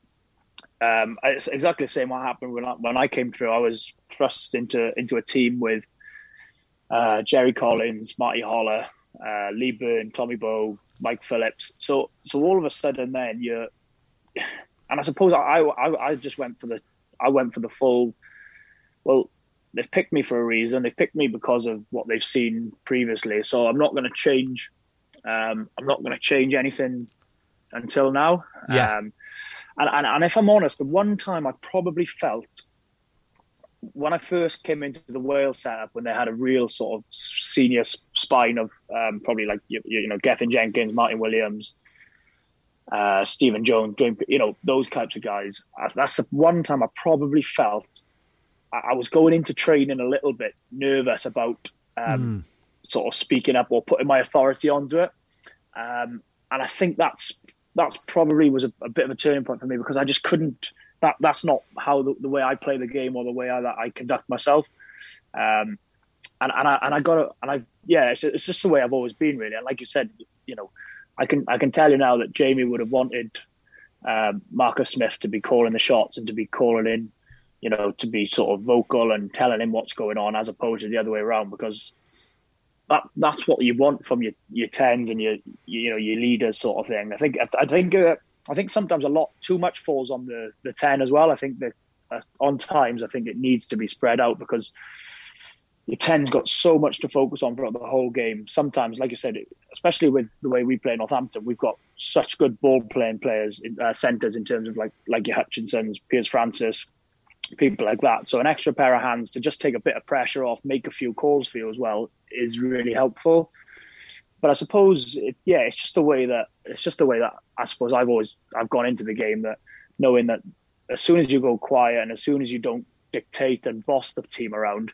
Um, it's exactly the same what happened when I, when I came through. I was thrust into, into a team with uh, Jerry Collins, Marty Holler, Uh, Lee Byrne, Tommy Bowe, Mike Phillips. So, so all of a sudden, then you're, and I suppose I, I, I just went for the, I went for the full. Well, they've picked me for a reason. They picked me because of what they've seen previously. So I'm not going to change. Um, I'm not going to change anything until now. Yeah. Um, and, and and if I'm honest, the one time I probably felt, when I first came into the Wales setup, when they had a real sort of senior spine of um, probably like, you, you know, Gethin Jenkins, Martin Williams, uh, Stephen Jones, you know, those types of guys. That's the one time I probably felt I was going into training a little bit nervous about um, mm. sort of speaking up or putting my authority onto it. Um, and I think that's that's probably was a, a bit of a turning point for me, because I just couldn't. That that's not how the, the way I play the game or the way I, that I conduct myself. Um, and and I and I got to, and I yeah, it's, it's just the way I've always been, really. And like you said, you know, I can I can tell you now that Jamie would have wanted um, Marcus Smith to be calling the shots and to be calling in, you know, to be sort of vocal and telling him what's going on, as opposed to the other way around, because that that's what you want from your your tens and your you know your leaders, sort of thing. I think I think uh, I think sometimes a lot too much falls on the the ten as well. I think that uh, on times I think it needs to be spread out, because your ten's got so much to focus on throughout the whole game. Sometimes, like you said, especially with the way we play Northampton, we've got such good ball playing players, uh, centres, in terms of like like your Hutchinsons, Piers Francis, people like that. So an extra pair of hands to just take a bit of pressure off, make a few calls for you as well, is really helpful. But I suppose, it, yeah, it's just the way that it's just the way that I suppose I've always I've gone into the game, that knowing that as soon as you go quiet and as soon as you don't dictate and boss the team around,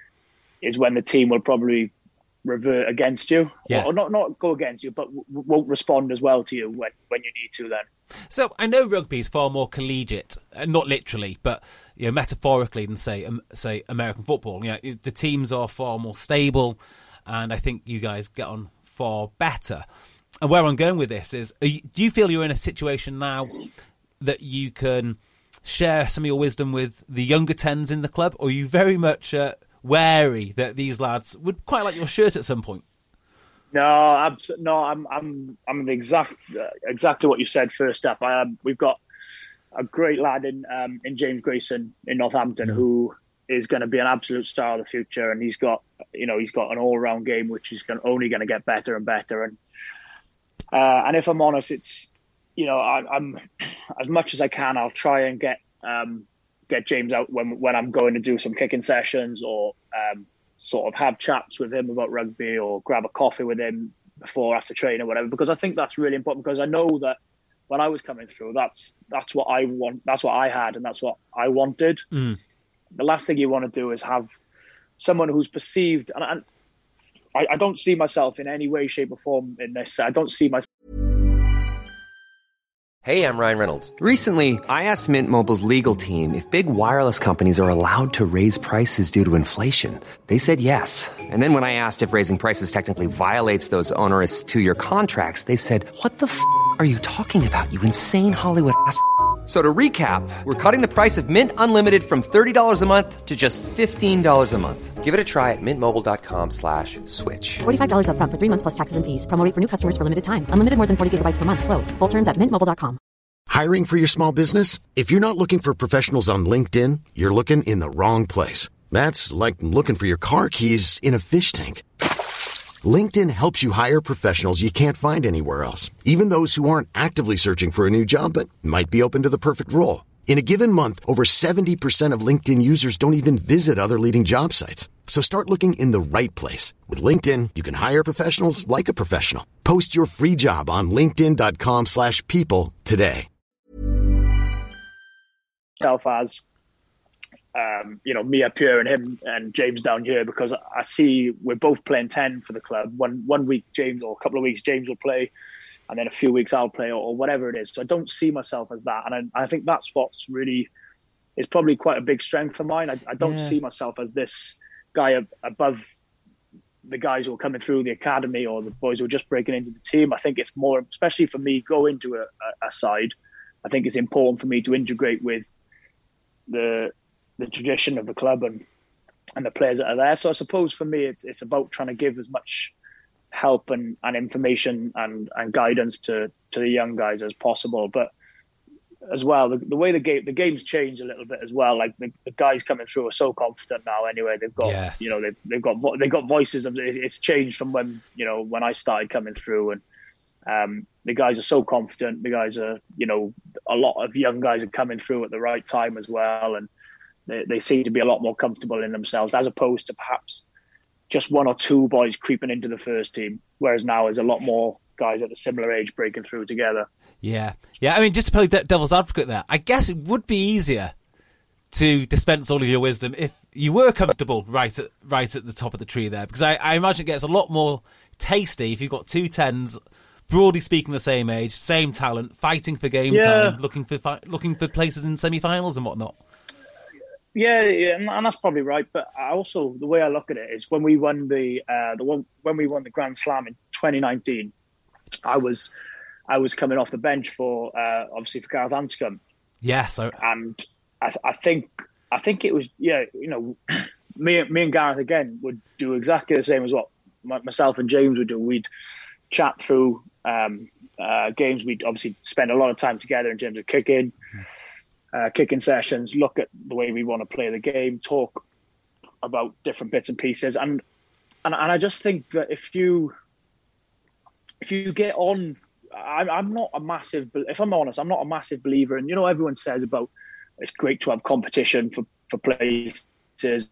is when the team will probably revert against you, yeah. or, or not not go against you, but w- won't respond as well to you when, when you need to. Then. So I know rugby is far more collegiate, uh, not literally, but you know, metaphorically, than say um, say American football. You know, the teams are far more stable, and I think you guys get on far better. And where I'm going with this is, are you, do you feel you're in a situation now that you can share some of your wisdom with the younger tens in the club, or are you very much uh, wary that these lads would quite like your shirt at some point? No, abs- no, I'm, I'm, I'm the exact, uh, exactly what you said. First up, I, um, we've got a great lad in, um, in James Grayson in Northampton, mm. who is going to be an absolute star of the future, and he's got, you know, he's got an all-round game which is gonna, only going to get better and better. And uh, and if I'm honest, it's, you know, I, I'm as much as I can, I'll try and get um, get James out when when I'm going to do some kicking sessions, or um, sort of have chats with him about rugby, or grab a coffee with him before, after training, or whatever, because I think that's really important, because I know that when I was coming through, that's that's what I want, that's what I had, and that's what I wanted. Mm. The last thing you want to do is have someone who's perceived, and, and I, I don't see myself in any way, shape or form in this. I don't see myself. Hey, I'm Ryan Reynolds. Recently, I asked Mint Mobile's legal team if big wireless companies are allowed to raise prices due to inflation. They said yes. And then when I asked if raising prices technically violates those onerous two-year contracts, they said, what the f*** are you talking about, you insane Hollywood ass f- So to recap, we're cutting the price of Mint Unlimited from thirty dollars a month to just fifteen dollars a month. Give it a try at mintmobile.com slash switch. forty-five dollars up front for three months plus taxes and fees. Promo rate for new customers for limited time. Unlimited more than forty gigabytes per month. Slows full terms at mint mobile dot com. Hiring for your small business? If you're not looking for professionals on LinkedIn, you're looking in the wrong place. That's like looking for your car keys in a fish tank. LinkedIn helps you hire professionals you can't find anywhere else, even those who aren't actively searching for a new job but might be open to the perfect role. In a given month, over seventy percent of LinkedIn users don't even visit other leading job sites. So start looking in the right place. With LinkedIn, you can hire professionals like a professional. Post your free job on linkedin.com slash people today. Self as, um, you know, me up here and him and James down here, because I see we're both playing ten for the club. One one week James, or a couple of weeks James will play, and then a few weeks I'll play, or, or whatever it is. So I don't see myself as that, and I, I think that's what's really is probably quite a big strength of mine. I, I don't yeah. see myself as this guy ab- above the guys who are coming through the academy or the boys who are just breaking into the team. I think it's more, especially for me, go into a, a, a side. I think it's important for me to integrate with the the tradition of the club and and the players that are there. So I suppose for me, it's it's about trying to give as much help and, and information and, and guidance to, to the young guys as possible. But as well, the, the way the game the game's changed a little bit as well. Like the, the guys coming through are so confident now. Anyway, they've got yes. you know they've they've got they've got voices of it's changed from when you know when I started coming through, and um, the guys are so confident. The guys are you know a lot of young guys are coming through at the right time as well, and they, they seem to be a lot more comfortable in themselves, as opposed to perhaps just one or two boys creeping into the first team, whereas now there's a lot more guys at a similar age breaking through together. Yeah, yeah. I mean, just to play devil's advocate there, I guess it would be easier to dispense all of your wisdom if you were comfortable right at right at the top of the tree there? Because I, I imagine it gets a lot more tasty if you've got two tens, broadly speaking, the same age, same talent, fighting for game yeah. time, looking for fi- looking for places in semi-finals and whatnot. Yeah, yeah, and that's probably right. But I also, the way I look at it is when we won the uh, the one when we won the Grand Slam in twenty nineteen, I was I was coming off the bench for uh, obviously for Gareth Anscombe. Yes, I... and I, I think I think it was yeah you know me me and Gareth again would do exactly the same as what myself and James would do. We'd chat through um, uh, games. We'd obviously spend a lot of time together in terms of kicking. Uh, kicking sessions, look at the way we want to play the game, talk about different bits and pieces, and and, and I just think that if you if you get on, I'm, I'm not a massive, if I'm honest, I'm not a massive believer, and you know everyone says about it's great to have competition for for places.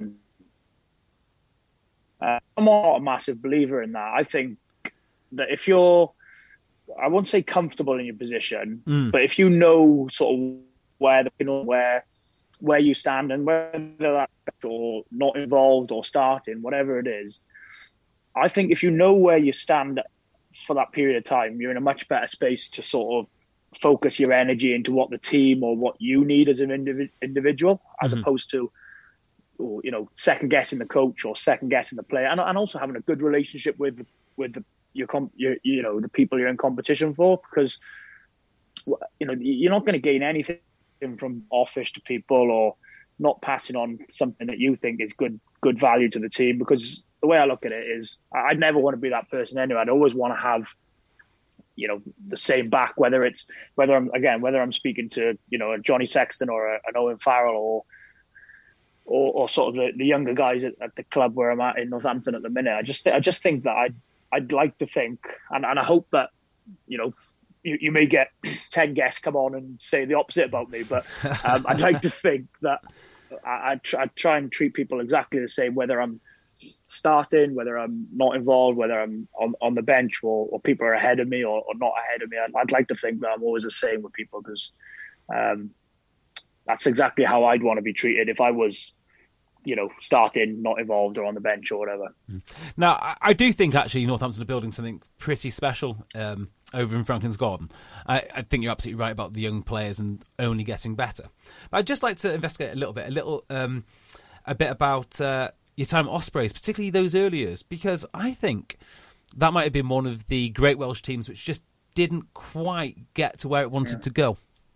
Uh, I'm not a massive believer in that. I think that if you're, I won't say comfortable in your position, mm. but if you know sort of where the you know, where where you stand and whether that's or not involved or starting, whatever it is, I think if you know where you stand for that period of time, you're in a much better space to sort of focus your energy into what the team or what you need as an indiv- individual, as mm-hmm. opposed to or, you know second guessing the coach or second guessing the player, and, and also having a good relationship with with the, your, comp, your you know the people you're in competition for, because you know you're not going to gain anything from office to people or not passing on something that you think is good good value to the team, because the way I look at it is I'd never want to be that person anyway. I'd always want to have you know the same back, whether it's whether I'm again whether I'm speaking to you know a Johnny Sexton or a, an Owen Farrell or or, or sort of the, the younger guys at, at the club where I'm at in Northampton at the minute. I just I just think that I'd I'd like to think and, and I hope that you know You, you may get ten guests come on and say the opposite about me, but um, I'd like to think that I, I, try, I try and treat people exactly the same, whether I'm starting, whether I'm not involved, whether I'm on, on the bench or, or people are ahead of me or, or not ahead of me. I'd, I'd like to think that I'm always the same with people, because um, that's exactly how I'd want to be treated if I was you know, starting, not involved or on the bench or whatever. Now, I do think actually Northampton are building something pretty special um, over in Franklin's Garden. I, I think you're absolutely right about the young players and only getting better. But I'd just like to investigate a little bit, a little, um, a bit about uh, your time at Ospreys, particularly those early years, because I think that might have been one of the great Welsh teams which just didn't quite get to where it wanted yeah. to go.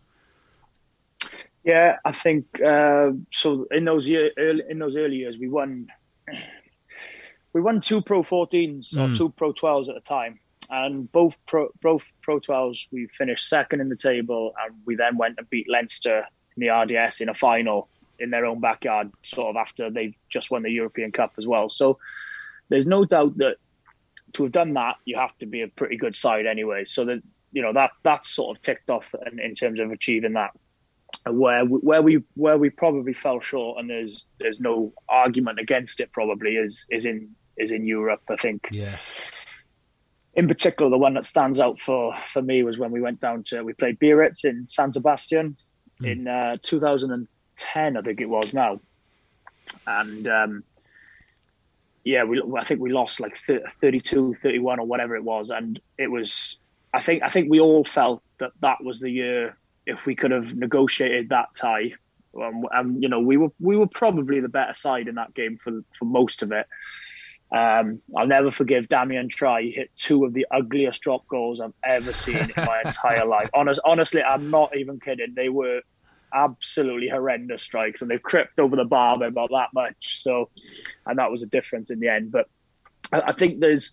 Yeah, I think uh, so. In those year, early, in those early years, we won. We won two Pro fourteens mm. or two Pro twelves at a time, and both Pro both Pro twelves we finished second in the table, and we then went and beat Leinster in the R D S in a final in their own backyard, sort of after they just won the European Cup as well. So there's no doubt that to have done that, you have to be a pretty good side anyway. So that you know that that's sort of ticked off in, in terms of achieving that. Where where we where we probably fell short, and there's there's no argument against it. Probably is is in is in Europe. I think. Yeah. In particular, the one that stands out for, for me was when we went down to we played Biarritz in San Sebastian mm. in uh, two thousand ten, I think it was now, and um, yeah, we I think we lost like thirty-two, thirty-one or whatever it was, and it was I think I think we all felt that that was the year. If we could have negotiated that tie, um, and you know, we were we were probably the better side in that game for for most of it. Um, I'll never forgive Damien Try. He hit two of the ugliest drop goals I've ever seen in my entire life. Honest, honestly, I'm not even kidding. They were absolutely horrendous strikes, and they've tripped over the bar by about that much. So, and that was a difference in the end. But I, I think there's.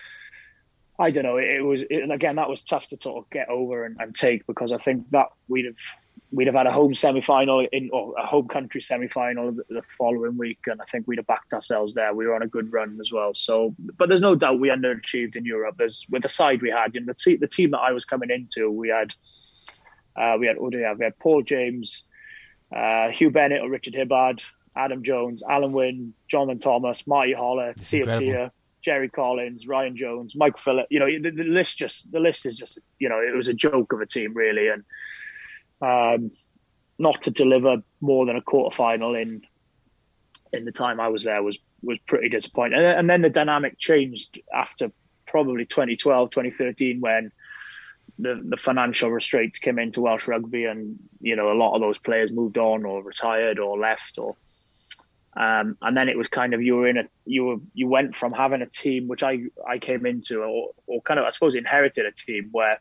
I don't know. It, it was, it, and again, that was tough to sort of get over and, and take, because I think that we'd have we'd have had a home semi-final in or a home country semi-final the, the following week, and I think we'd have backed ourselves there. We were on a good run as well. So, but there's no doubt we underachieved in Europe. There's with the side we had, you know, the, te- the team that I was coming into, we had uh, we had what do we have? We had Paul James, uh, Hugh Bennett or Richard Hibbard, Adam Jones, Alan Wynne, Jonathan Thomas, Marty Holler, Tia Tia. Jerry Collins, Ryan Jones, Mike Phillip. You know, the, the list just the list is just you know it was a joke of a team really, and um, not to deliver more than a quarter final in in the time I was there was was pretty disappointing. And, and then the dynamic changed after probably twenty twelve, twenty thirteen, when the the financial restraints came into Welsh rugby, and you know a lot of those players moved on or retired or left, or um, and then it was kind of you were in a you were you went from having a team which I I came into, or or kind of I suppose inherited a team where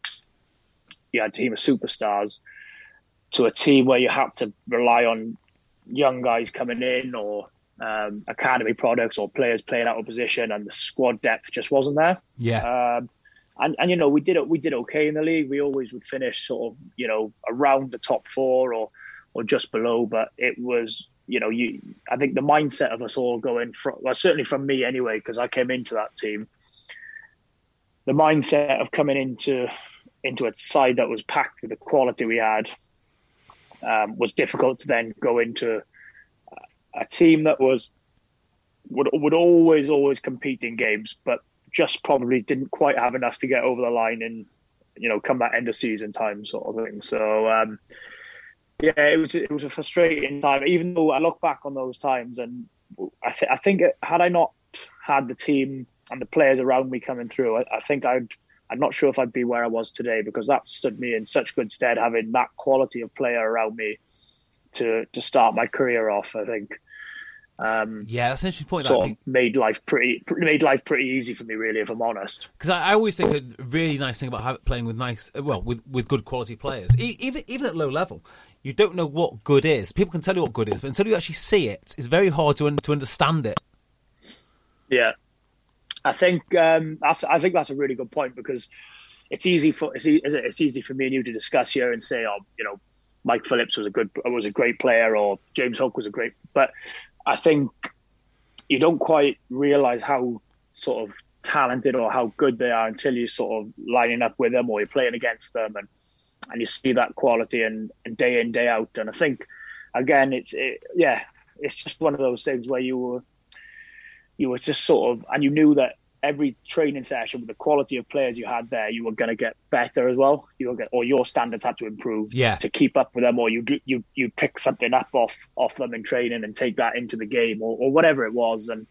you had a team of superstars, to a team where you had to rely on young guys coming in, or um, academy products, or players playing out of position, and the squad depth just wasn't there. Yeah. Um, and and you know we did we did okay in the league. We always would finish sort of you know around the top four or or just below. But it was you know you I think the mindset of us all going from, well, certainly from me anyway, because I came into that team. The mindset of coming into into a side that was packed with the quality we had um, was difficult to then go into a team that was would would always always compete in games, but just probably didn't quite have enough to get over the line in, you know, come that end of season time sort of thing. So um, yeah, it was it was a frustrating time. Even though I look back on those times, and I, th- I think it, had I not had the team and the players around me coming through, I, I think I'd I'm not sure if I'd be where I was today, because that stood me in such good stead, having that quality of player around me to to start my career off. I think. Um, yeah, that's an interesting point. Sort that of made life pretty made life pretty easy for me, really, if I'm honest. Because I, I always think a really nice thing about having, playing with nice, well, with, with good quality players, e- even even at low level, you don't know what good is. People can tell you what good is, but until you actually see it, it's very hard to un- to understand it. Yeah, I think um, that's I think that's a really good point, because it's easy for it's, e- it's easy for me and you to discuss here and say, oh, you know, Mike Phillips was a good was a great player, or James Hook was a great, but I think you don't quite realise how sort of talented or how good they are until you sort of lining up with them, or you're playing against them, and, and you see that quality and, and day in, day out. And I think, again, it's it, yeah, it's just one of those things where you were you were just sort of, and you knew that every training session with the quality of players you had there, you were going to get better as well. You were get, or your standards had to improve yeah. to keep up with them, or you you you pick something up off off them in training and take that into the game, or, or whatever it was. And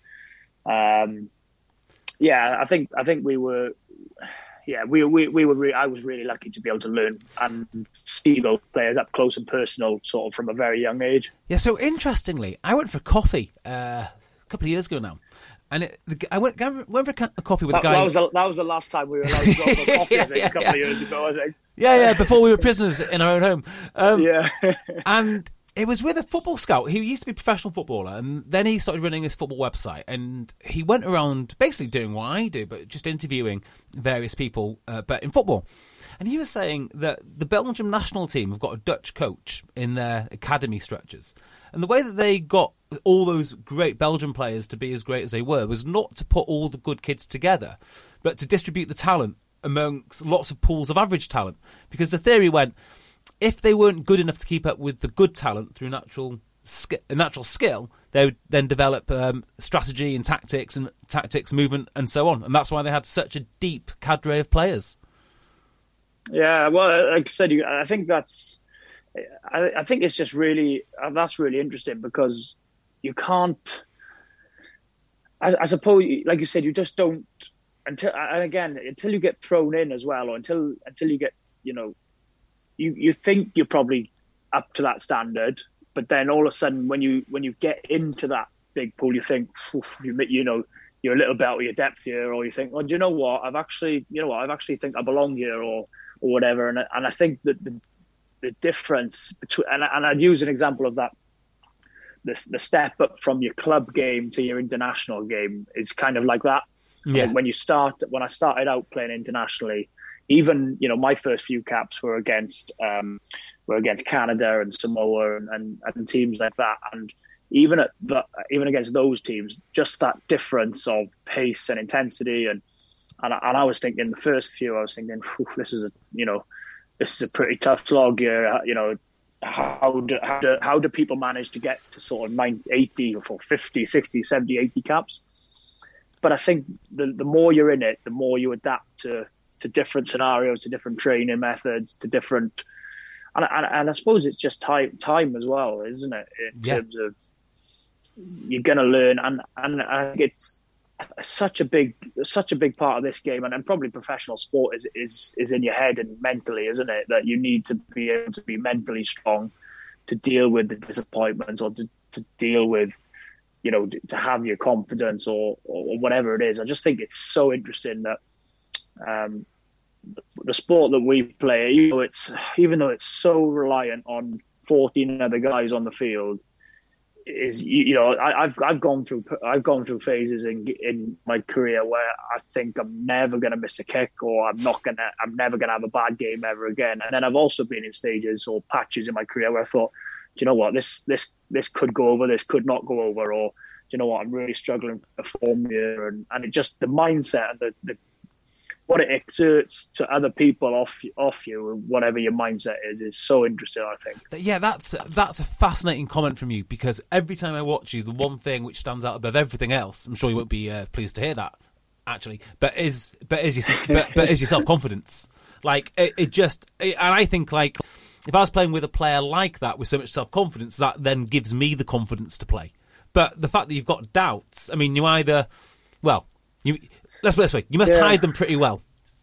um, yeah, I think I think we were, yeah, we we we were. Re- I was really lucky to be able to learn and see those players up close and personal, sort of from a very young age. Yeah. So interestingly, I went for coffee uh, a couple of years ago now. And it, the, I went, went for a coffee with that, a guy. That was the, that was the last time we were allowed to go for coffee, yeah, I think, yeah, a couple yeah. of years ago, I think. Yeah, yeah, before we were prisoners in our own home. Um, yeah. And it was with a football scout. He used to be a professional footballer, and then he started running his football website. And he went around basically doing what I do, but just interviewing various people, uh, but in football. And he was saying that the Belgium national team have got a Dutch coach in their academy structures. And the way that they got all those great Belgian players to be as great as they were was not to put all the good kids together, but to distribute the talent amongst lots of pools of average talent. Because the theory went, if they weren't good enough to keep up with the good talent through natural sk- natural skill, they would then develop um, strategy and tactics and tactics, movement, and so on. And that's why they had such a deep cadre of players. Yeah, well, like I said, you, I think that's... I, I think it's just really, that's really interesting, because you can't, I, I suppose, like you said, you just don't, until, and again, until you get thrown in as well, or until until you get, you know, you, you think you're probably up to that standard, but then all of a sudden when you when you get into that big pool, you think, you, you know, you're a little bit out of your depth here, or you think, well, do you know what, I've actually, you know what, I've actually think I belong here, or or whatever, and and I think that the the difference between, and, and I'd use an example of that, the, the step up from your club game to your international game is kind of like that. Yeah. Like when you start, when I started out playing internationally, even, you know, my first few caps were against, um, were against Canada and Samoa and, and, and teams like that. And even at the, even against those teams, just that difference of pace and intensity. And, and, and I was thinking the first few, I was thinking, this is a, you know, this is a pretty tough slog here. You know, how do, how do, how do people manage to get to sort of ninety, eighty or fifty, sixty, seventy, eighty caps? But I think the the more you're in it, the more you adapt to, to different scenarios, to different training methods, to different... and, and and I suppose it's just time time as well, isn't it? In yeah. terms of you're going to learn, and and I think it's such a big such a big part of this game, and, and probably professional sport is is is in your head and mentally, isn't it? That you need to be able to be mentally strong to deal with the disappointments, or to, to deal with, you know, to have your confidence, or, or whatever it is. I just think it's so interesting that um, the sport that we play, you know, it's even though it's so reliant on fourteen other guys on the field, is you know I, I've I've gone through I've gone through phases in in my career where I think I'm never going to miss a kick, or I'm not gonna I'm never going to have a bad game ever again. And then I've also been in stages or patches in my career where I thought, do you know what, this this this could go over, this could not go over, or do you know what, I'm really struggling to perform here, and and it just the mindset and the, the what it exerts to other people off off you, whatever your mindset is, is so interesting, I think. Yeah, that's that's a fascinating comment from you, because every time I watch you, the one thing which stands out above everything else, I'm sure you won't be uh, pleased to hear that, actually, but is but is your but, but is your self confidence. Like it, it just, it, and I think like if I was playing with a player like that with so much self confidence, that then gives me the confidence to play. But the fact that you've got doubts, I mean, you either, well, you. Let's put it this way: you must yeah. hide them pretty well.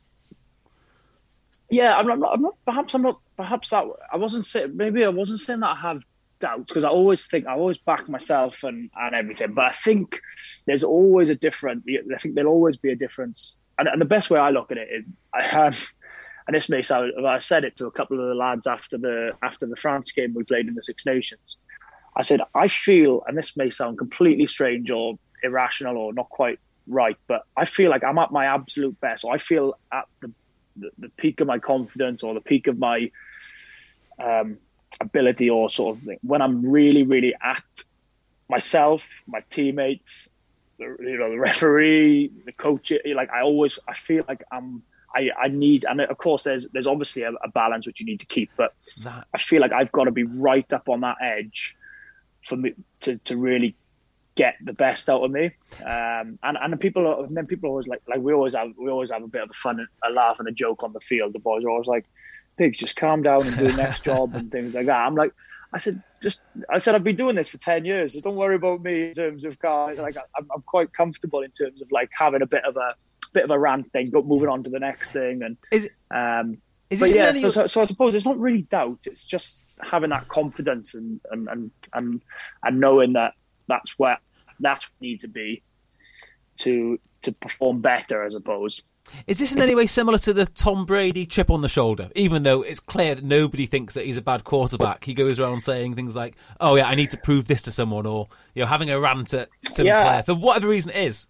Yeah, I'm not. I'm not. Perhaps I'm not. Perhaps that I wasn't saying. Maybe I wasn't saying that I have doubts, because I always think I always back myself and, and everything. But I think there's always a different. I think there'll always be a difference. And, and the best way I look at it is I have. And this may sound. I said it to a couple of the lads after the after the France game we played in the Six Nations. I said I feel, and this may sound completely strange or irrational or not quite right, but I feel like I'm at my absolute best, or I feel at the the, the peak of my confidence, or the peak of my um, ability, or sort of thing, when I'm really, really at myself, my teammates, the, you know, the referee, the coach. Like I always, I feel like I'm. I, I need, and of course, there's there's obviously a, a balance which you need to keep, but that... I feel like I've got to be right up on that edge for me to, to really get the best out of me, um, and and the people, and then people are always like, like we always have, we always have a bit of a fun, a laugh, and a joke on the field. The boys are always like, "Pigs, just calm down and do the next job," and things like that. I'm like, I said, just, I said, I've been doing this for ten years, so don't worry about me in terms of cars. Like, I'm, I'm quite comfortable in terms of like having a bit of a bit of a rant thing, but moving on to the next thing. And is, um, is but yeah, any... so, so so I suppose it's not really doubt; it's just having that confidence and and and and, and knowing that that's where. That's what you need to be to to perform better, I suppose. Is this in any way similar to the Tom Brady chip on the shoulder? Even though it's clear that nobody thinks that he's a bad quarterback, he goes around saying things like, "Oh yeah, I need to prove this to someone," or you know, having a rant at some yeah. player for whatever reason it is.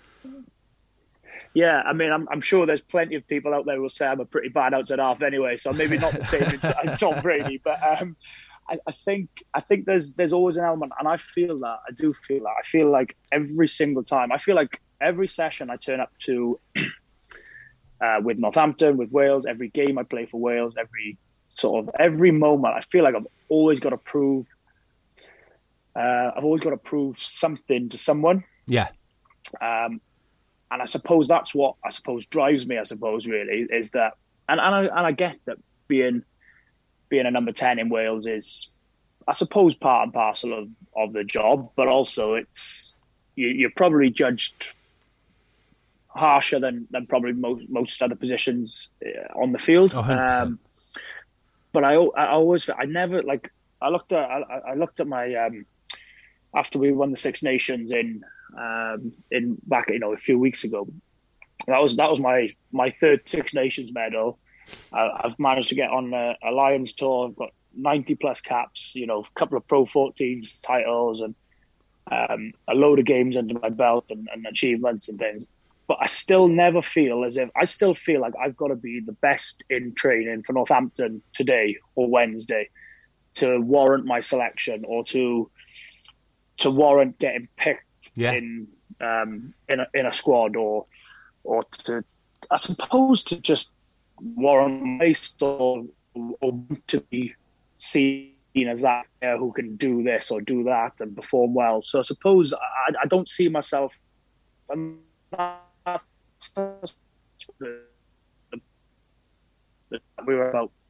Yeah, I mean, I'm, I'm sure there's plenty of people out there who will say I'm a pretty bad outside half anyway, so maybe not the same as Tom Brady, but. Um, I, I think I think there's there's always an element, and I feel that I do feel that I feel like every single time I feel like every session I turn up to uh, with Northampton, with Wales, every game I play for Wales, every sort of every moment I feel like I've always got to prove uh, I've always got to prove something to someone. Yeah, um, and I suppose that's what I suppose drives me. I suppose really is that, and and I, and I get that being. being a number ten in Wales is, I suppose, part and parcel of, of the job, but also it's you, you're probably judged harsher than, than probably most, most other positions on the field. Oh, um, but I, I always, I never like. I looked at I, I looked at my um, after we won the Six Nations in um, in back you know a few weeks ago. That was that was my my third Six Nations medal. I've managed to get on a, a Lions tour. I've got ninety plus caps, you know, a couple of Pro fourteens titles, and um, a load of games under my belt and, and achievements and things. But I still never feel as if I still feel like I've got to be the best in training for Northampton today or Wednesday to warrant my selection, or to to warrant getting picked yeah. in um, in a, in a squad, or or to I suppose to just. warrant race or, or to be seen as that player who can do this or do that and perform well. So I suppose I, I don't see myself. I'm not, we were about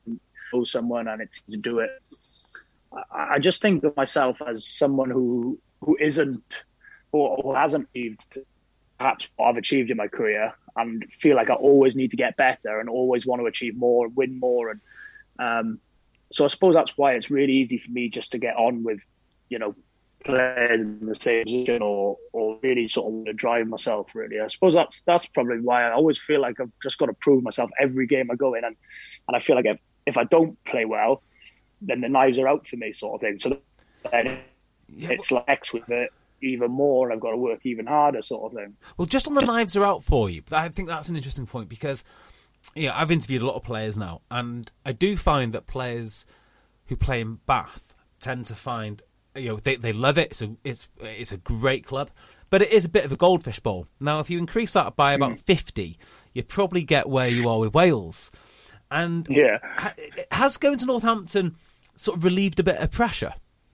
know someone and it's to do it. I, I just think of myself as someone who who isn't or who hasn't achieved perhaps what I've achieved in my career, and feel like I always need to get better and always want to achieve more, win more, and um, so I suppose that's why it's really easy for me just to get on with, you know, playing in the same position or or really sort of want to drive myself. Really, I suppose that's that's probably why I always feel like I've just got to prove myself every game I go in, and and I feel like if if I don't play well, then the knives are out for me, sort of thing. So then yeah, it's well, like X with it even more, and I've got to work even harder, sort of thing. Well, just on the knives are out for you, I think that's an interesting point because, yeah, you know, I've interviewed a lot of players now, and I do find that players who play in Bath tend to find, you know, they they love it. So it's it's a great club, but it is a bit of a goldfish bowl. Now, if you increase that by about mm. fifty, you probably get where you are with Wales. And yeah, has going to Northampton sort of relieved a bit of pressure?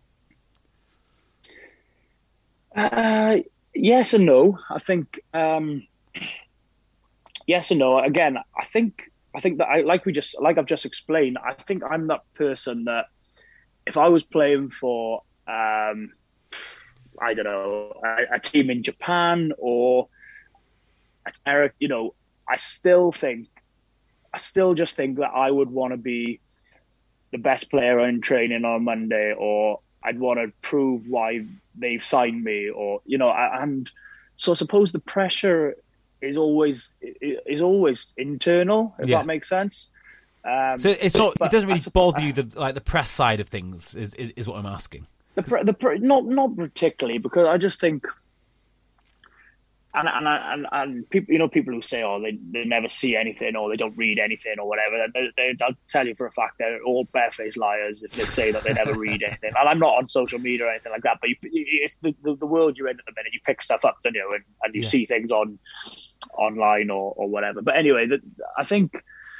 Uh, yes and no. I think um, yes and no. Again, I think I think that I like we just like I've just explained. I think I'm that person that if I was playing for um, I don't know a, a team in Japan or Eric, you know, I still think I still just think that I would want to be the best player in training on Monday, or I'd want to prove why they've signed me, or, you know, and so I suppose the pressure is always is always internal, if yeah. that makes sense. Um, so it's not, but, it doesn't really suppose, bother you, the like the press side of things is is, is what I'm asking. The the not not particularly, because I just think. And and, and and people, you know, people who say, oh, they, they never see anything or they don't read anything or whatever, they, they, they'll tell you for a fact they're all barefaced liars if they say that they never read anything. And I'm not on social media or anything like that, but you, it's the, the, the world you're in at the minute. You pick stuff up, don't you, and, and you yeah. see things on online or, or whatever. But anyway, the, I think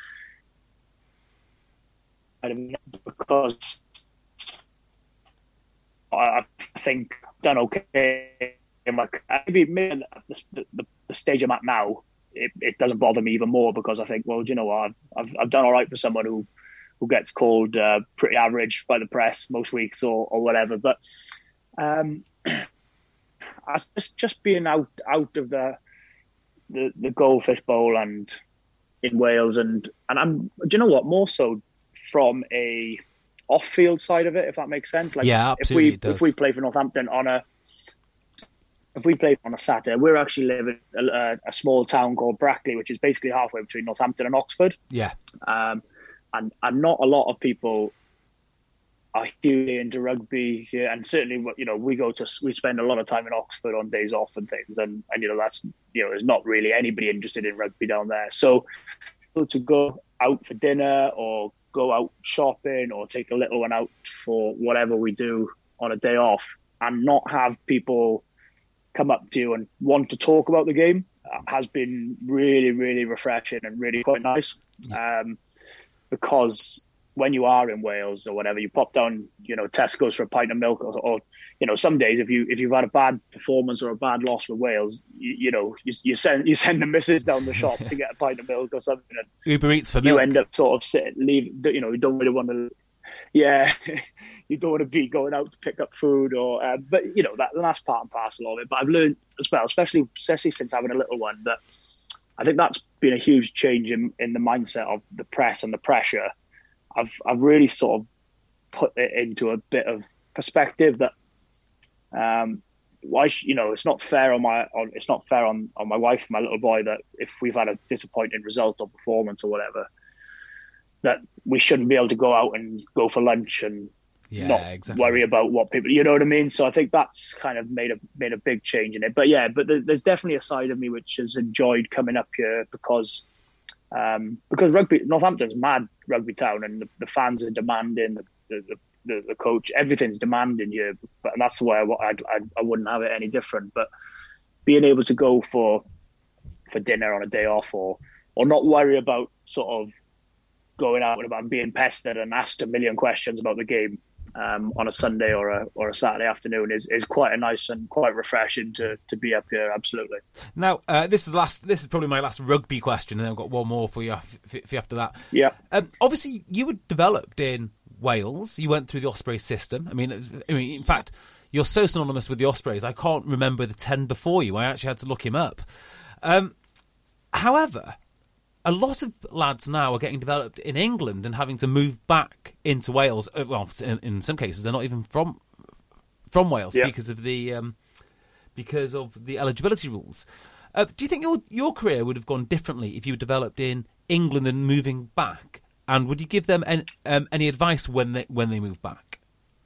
I don't know, because I think I've done okay. Like, maybe the, the, the stage I'm at now, it, it doesn't bother me even more, because I think, well, do you know what, I've I've done all right for someone who who gets called uh, pretty average by the press most weeks or, or whatever. But um, I just just being out out of the the, the Goldfish Bowl and in Wales, and and I'm do you know what, more so from a off-field side of it, if that makes sense. Like, yeah, absolutely. If we it does. if we play for Northampton on a If we play on a Saturday, we're actually living in a, a small town called Brackley, which is basically halfway between Northampton and Oxford. Yeah. Um, and, and not a lot of people are hugely into rugby here. And certainly, you know, we go to, we spend a lot of time in Oxford on days off and things. And, and you know, that's, you know, there's not really anybody interested in rugby down there. So to go out for dinner or go out shopping or take a little one out for whatever we do on a day off and not have people come up to you and want to talk about the game has been really, really refreshing and really quite nice. Yeah. Um, because when you are in Wales or whatever, you pop down, you know, Tesco's for a pint of milk, or, or you know, some days if you if you've had a bad performance or a bad loss with Wales, you, you know, you, you send you send the missus down the shop to get a pint of milk or something. And Uber Eats for you milk. You end up sort of sitting, leave. You know, you don't really want to. Yeah, you don't want to be going out to pick up food, or uh, but you know that that's part and parcel of it. But I've learned as well, especially especially since having a little one, that I think that's been a huge change in, in the mindset of the press and the pressure. I've I've really sort of put it into a bit of perspective that um, why you know it's not fair on my on it's not fair on, on my wife and my little boy that if we've had a disappointing result or performance or whatever, that we shouldn't be able to go out and go for lunch and yeah, not exactly. worry about what people, you know what I mean? So I think that's kind of made a made a big change in it. But yeah, but there's definitely a side of me which has enjoyed coming up here because um, because rugby, Northampton's mad rugby town, and the, the fans are demanding, the the, the the coach, everything's demanding here. But and that's why I, I I wouldn't have it any different. But being able to go for for dinner on a day off, or or not worry about sort of going out and about being pestered and asked a million questions about the game. um, on a Sunday or a or a Saturday afternoon is, is quite a nice and quite refreshing to, to be up here. Absolutely. Now, uh, this is last. This is probably my last rugby question, and then I've got one more for you, for you after that. Yeah. Um, obviously, you were developed in Wales. You went through the Ospreys system. I mean, it was, I mean, in fact, you're so synonymous with the Ospreys. I can't remember the ten before you. I actually had to look him up. Um, however, a lot of lads now are getting developed in England and having to move back into Wales. Well, in, in some cases, they're not even from from Wales yeah. because of the um, because of the eligibility rules. Uh, do you think your your career would have gone differently if you were developed in England and moving back? And would you give them any, um, any advice when they when they move back?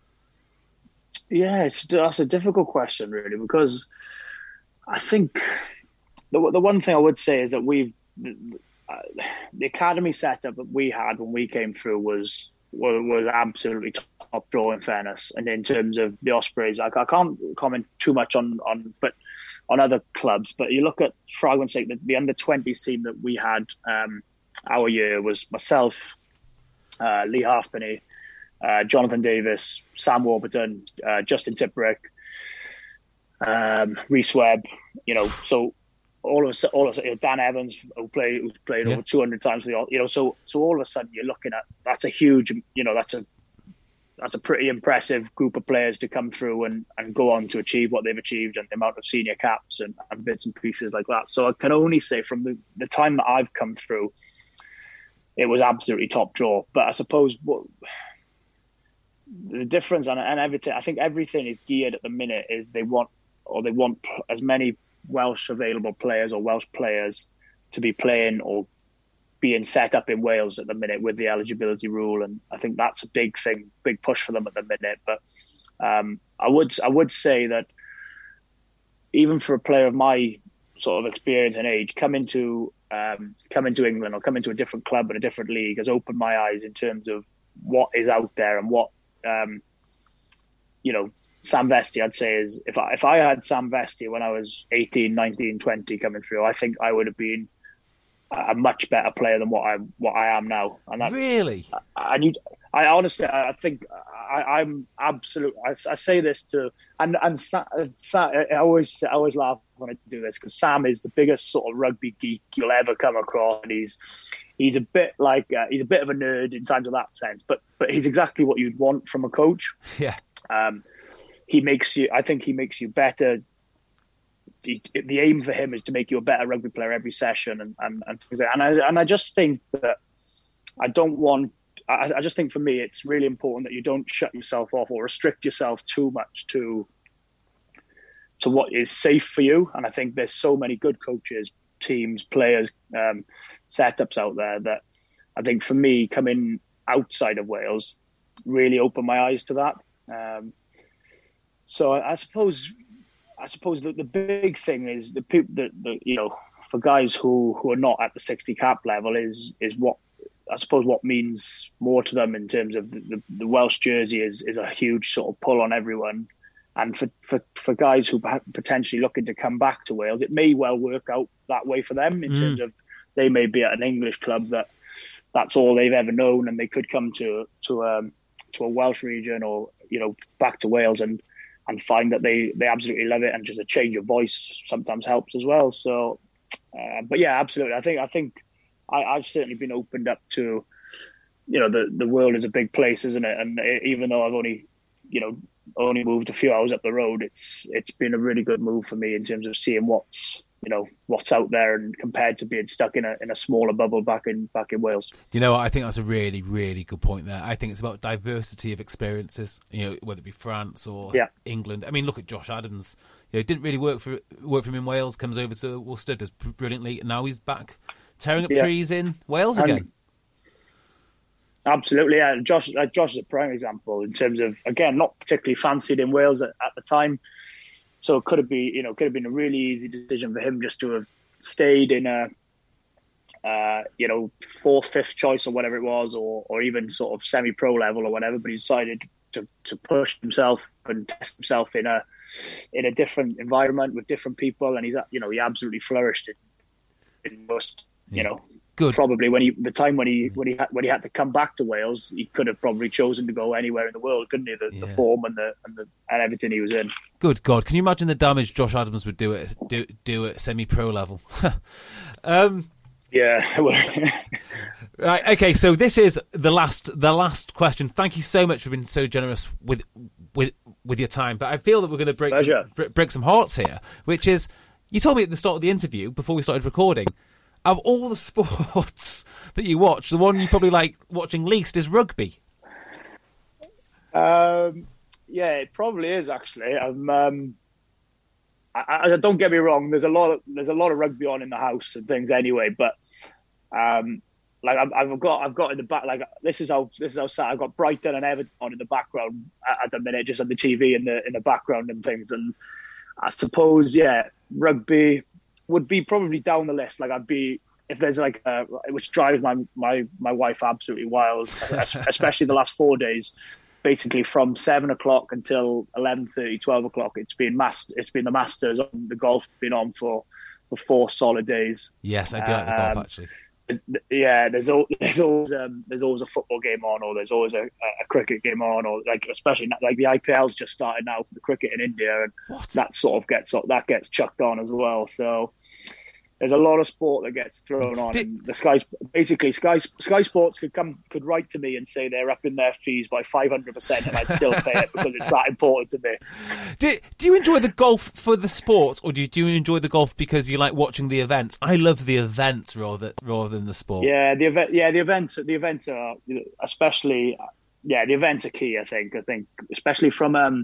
Yeah, it's, that's a difficult question, really, because I think the the one thing I would say is that we've uh, the academy setup that we had when we came through was was, was absolutely top draw, in fairness. And in terms of the Ospreys, I, I can't comment too much on on but on other clubs. But you look at, for argument's sake, the, the under twenties team that we had. Um, Our year was myself, uh, Lee Halfpenny, uh, Jonathan Davis, Sam Warburton, uh, Justin Tipperick, um, Reece Webb. You know, so all of a all of a you know, Dan Evans, who played who played yeah. over two hundred times for the, you know, so so all of a sudden you're looking at that's a huge, you know, that's a that's a pretty impressive group of players to come through and, and go on to achieve what they've achieved, and the amount of senior caps and, and bits and pieces like that. So I can only say from the, the time that I've come through, it was absolutely top draw. But I suppose what the difference and, and everything, I think everything is geared at the minute is they want, or they want as many Welsh available players or Welsh players to be playing or being set up in Wales at the minute with the eligibility rule. And I think that's a big thing, big push for them at the minute. But um, I would, I would say that even for a player of my sort of experience and age, coming to um, come into England or come into a different club in a different league has opened my eyes in terms of what is out there and what, um, you know, Sam Vesti, I'd say, is if I, if I had Sam Vesti when I was eighteen, nineteen, twenty coming through, I think I would have been a much better player than what I what I am now. And that's, really, I, I need. I honestly, I think I, I'm absolute. I, I say this to and and Sam, Sam, I always I always laugh when I do this because Sam is the biggest sort of rugby geek you'll ever come across. And he's he's a bit like uh, he's a bit of a nerd in terms of that sense, but but he's exactly what you'd want from a coach. Yeah. Um, he makes you. I think he makes you better. The, the aim for him is to make you a better rugby player every session, and and and, and I and I just think that I don't want. I, I just think for me, it's really important that you don't shut yourself off or restrict yourself too much to to what is safe for you. And I think there's so many good coaches, teams, players, um, setups out there that I think for me, coming outside of Wales really opened my eyes to that. Um, so I, I suppose. I suppose the, the big thing is the people that, the, you know, for guys who, who are not at the sixty cap level is is what I suppose what means more to them in terms of the, the, the Welsh jersey is is a huge sort of pull on everyone. And for, for, for guys who are potentially looking to come back to Wales, it may well work out that way for them in mm. terms of they may be at an English club that that's all they've ever known, and they could come to to um, to a Welsh region or, you know, back to Wales and and find that they, they absolutely love it, and just a change of voice sometimes helps as well. So, uh, but yeah, absolutely. I think I think I, I've certainly been opened up to, you know, the, the world is a big place, isn't it? And it, even though I've only, you know, only moved a few hours up the road, it's it's been a really good move for me in terms of seeing what's, you know, what's out there, and compared to being stuck in a in a smaller bubble back in back in Wales. You know, I think that's a really, really good point there. I think it's about diversity of experiences, you know, whether it be France or yeah. England. I mean, look at Josh Adams. You know, it didn't really work for work for him in Wales, comes over to Worcester, does brilliantly, and now he's back tearing up yeah. trees in Wales again. And absolutely, yeah. Josh, uh, Josh is a prime example in terms of, again, not particularly fancied in Wales at, at the time. So it could have been, you know, could have been a really easy decision for him just to have stayed in a, uh, you know, fourth, fifth choice or whatever it was, or or even sort of semi-pro level or whatever. But he decided to, to push himself and test himself in a in a different environment with different people, and he's, you know, he absolutely flourished in, in most, you know. Good. Probably when he the time when he when he had, when he had to come back to Wales, he could have probably chosen to go anywhere in the world, couldn't he? The, Yeah. the form and the, and the and everything he was in. Good God, can you imagine the damage Josh Adams would do at do, do at semi-pro level? um, Yeah. right. Okay. So this is the last the last question. Thank you so much for being so generous with with with your time. But I feel that we're going to break some, break some hearts here, which is you told me at the start of the interview before we started recording. Of all the sports that you watch, the one you probably like watching least is rugby. Um, yeah, it probably is actually. I'm, um, I, I don't get me wrong. There's a lot of there's a lot of rugby on in the house and things anyway. But um, like I've, I've got I've got in the back like this is how this is how sad. I've got Brighton and Everton on in the background at, at the minute, just on the T V in the in the background and things. And I suppose yeah, rugby would be probably down the list. Like I'd be if there's like a, which drives my my my wife absolutely wild, especially the last four days. Basically from seven o'clock until eleven thirty, twelve o'clock, it's been mass. It's been the Masters. The golf's been on for, for four solid days. Yes, I do like the golf um, actually. Yeah, there's al- there's always um, there's always a football game on, or there's always a, a cricket game on, or like especially like the I P L's just started now for the cricket in India, and What? that sort of gets that gets chucked on as well. So there's a lot of sport that gets thrown on. Did- and the Sky, basically, Sky Sky Sports could come could write to me and say they're upping their fees by five hundred percent, and I'd still pay it because it's that important to me. Do, do you enjoy the golf for the sport, or do you, do you enjoy the golf because you like watching the events? I love the events rather rather than the sport. Yeah, the event. Yeah, the events. The events are especially. Yeah, the events are key. I think. I think especially from um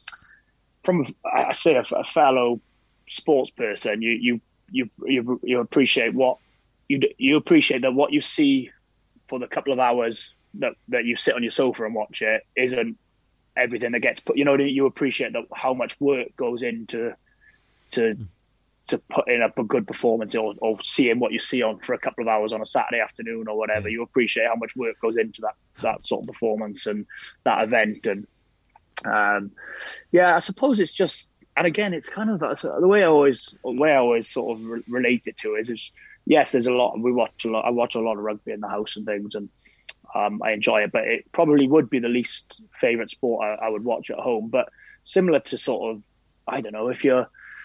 from I say a, a fellow sports person, you you. You, you you appreciate what you you appreciate that what you see for the couple of hours that, that you sit on your sofa and watch it isn't everything that gets put. You know, you appreciate that how much work goes into to to put in a good performance, or, or seeing what you see on for a couple of hours on a Saturday afternoon or whatever. You appreciate how much work goes into that that sort of performance and that event. And um, yeah, I suppose it's just. And again, it's kind of the way I always, the way I always sort of re- relate it to is, is, yes, there's a lot. We watch a lot. I watch a lot of rugby in the house and things, and um, I enjoy it. But it probably would be the least favourite sport I, I would watch at home. But similar to sort of, I don't know, if you're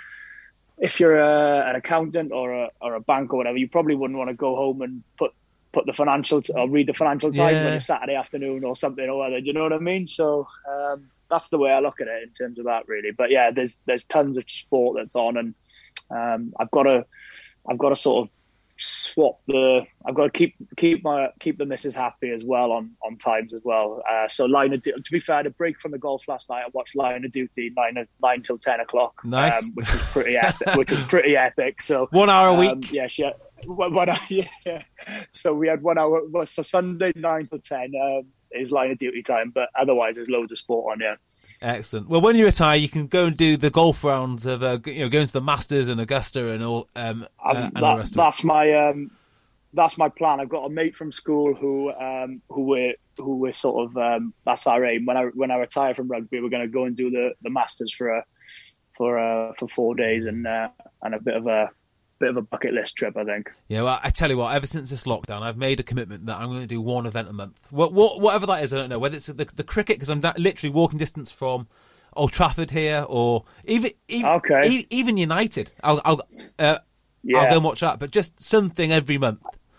if you're a, an accountant or a or a bank or whatever, you probably wouldn't want to go home and put put the financial t- or read the Financial Times Yeah. on your Saturday afternoon or something or other. Do you know what I mean? So. Um, That's the way I look at it in terms of that, really. But yeah, there's there's tons of sport that's on, and um, I've got to I've got to sort of swap the I've got to keep keep my keep the missus happy as well on, on times as well. Uh, so line of du- to be fair, the break from the golf last night, I watched Line of Duty nine nine till ten o'clock. Nice. um, which was pretty epic. Which was pretty epic. So One hour a um, week. yeah, she had, one, one hour, yeah. So we had one hour. Well, so Sunday nine till ten. Um, is Line of Duty time, but otherwise there's loads of sport on. Yeah. Excellent. Well, when you retire, you can go and do the golf rounds of uh, you know going to the Masters and Augusta and all um, uh, Um, and that, the rest of it. that's my um, that's my plan. I've got a mate from school who um, who we're who we're sort of um, that's our aim. When I when I retire from rugby, we're going to go and do the, the Masters for a for uh, for four days and uh, and a bit of a bit of a bucket list trip, I think. Yeah, well, I tell you what, ever since this lockdown, I've made a commitment that I'm going to do one event a month. What, what, whatever that is, I don't know. Whether it's the, the cricket, because I'm da- literally walking distance from Old Trafford here, or even even, Okay. e- even United. I'll I'll, uh, Yeah. I'll go and watch that, but just something every month.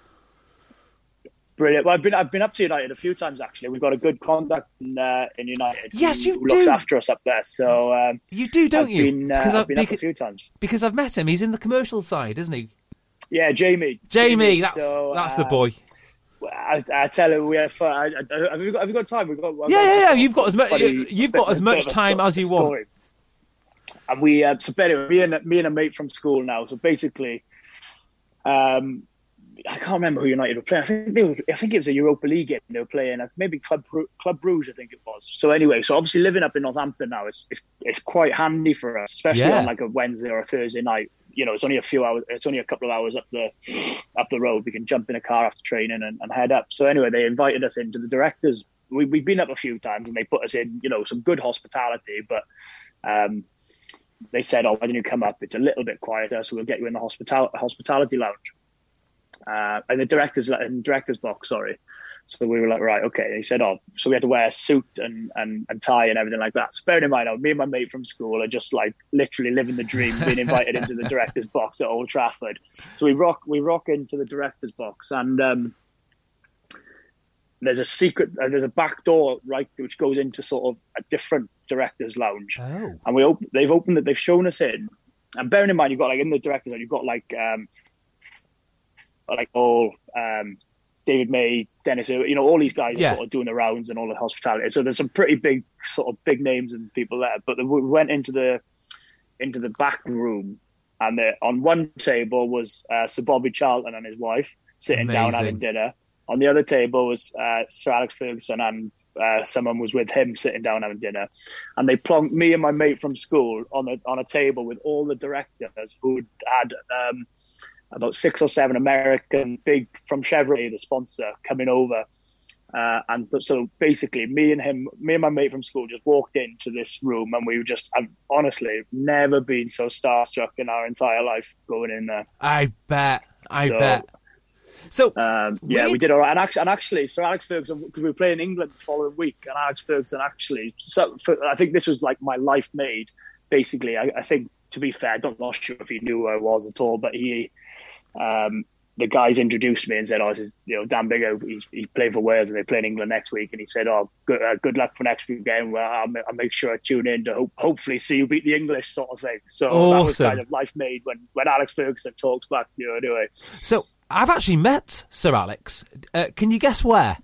Brilliant. Well, I've been I've been up to United a few times actually. We've got a good contact in, uh, in United. Yes, who, you who looks do. after us up there. So um, You do, don't I've you? Been, uh, because I've I've been up beca- a few times. because I've met him. He's in the commercial side, isn't he? Yeah, Jamie. Jamie, that's So, that's uh, the boy. I, I tell him we have fun. I, I, have, you got, have you got time? We've got. I've Yeah, got yeah, a yeah. You've got as much. funny- You've bit- got as bit much of a time sto- as you want. story. And we, uh, so anyway, me and me and a mate from school now. So basically, um, I can't remember who United were playing. I think they were, I think it was a Europa League game they were playing. Maybe Club Bru- Club Bruges, I think it was. So anyway, so obviously living up in Northampton now, it's it's, it's quite handy for us, especially Yeah. on like a Wednesday or a Thursday night. You know, it's only a few hours. It's only a couple of hours up the up the road. We can jump in a car after training and, and head up. So anyway, they invited us into the directors. We, we've been up a few times, and they put us in, you know, some good hospitality. But um, they said, "Oh, why don't you come up? It's a little bit quieter, so we'll get you in the hospital hospitality lounge." uh, in the director's in the director's box. Sorry. So we were like, right, okay. And he said, oh, so we had to wear a suit and, and, and tie and everything like that. So bearing in mind, me and my mate from school are just like literally living the dream, being invited into the director's box at Old Trafford. So we rock we rock into the director's box, and um, there's a secret, uh, there's a back door right which goes into sort of a different director's lounge. Oh. And we op- they've opened it, they've shown us in. And bearing in mind, you've got like in the director's lounge, you've got like um, like all. Um, David May, Dennis, you know, all these guys yeah. are sort of doing the rounds and all the hospitality. So there's some pretty big, sort of big names and people there. But we went into the into the back room, and the, on one table was uh, Sir Bobby Charlton and his wife sitting Amazing. down having dinner. On the other table was uh, Sir Alex Ferguson, and uh, someone was with him sitting down having dinner. And they plonked me and my mate from school on a on a table with all the directors who'd had. Um, about six or seven American big from Chevrolet, the sponsor, coming over. Uh, and so basically me and him, me and my mate from school just walked into this room, and we were just, I've honestly never been so starstruck in our entire life going in there. I bet. I so, bet. So um, yeah, we did all right. And actually, and actually Sir Alex Ferguson, because we were playing England the following week, and Alex Ferguson actually, so for, I think this was like my life made, basically. I, I think, to be fair, I'm not sure if he knew who I was at all, but he, Um, the guys introduced me and said, "Oh, this is you know Dan Biggo. He's, he's playing for Wales and they play in England next week." And he said, "Oh, good, uh, good luck for next week game. Well, I'll, I'll make sure I tune in to hope, hopefully see you beat the English," sort of thing. So awesome. That was kind of life made when, when Alex Ferguson talks back. You know, anyway. So I've actually met Sir Alex. Uh, can you guess where?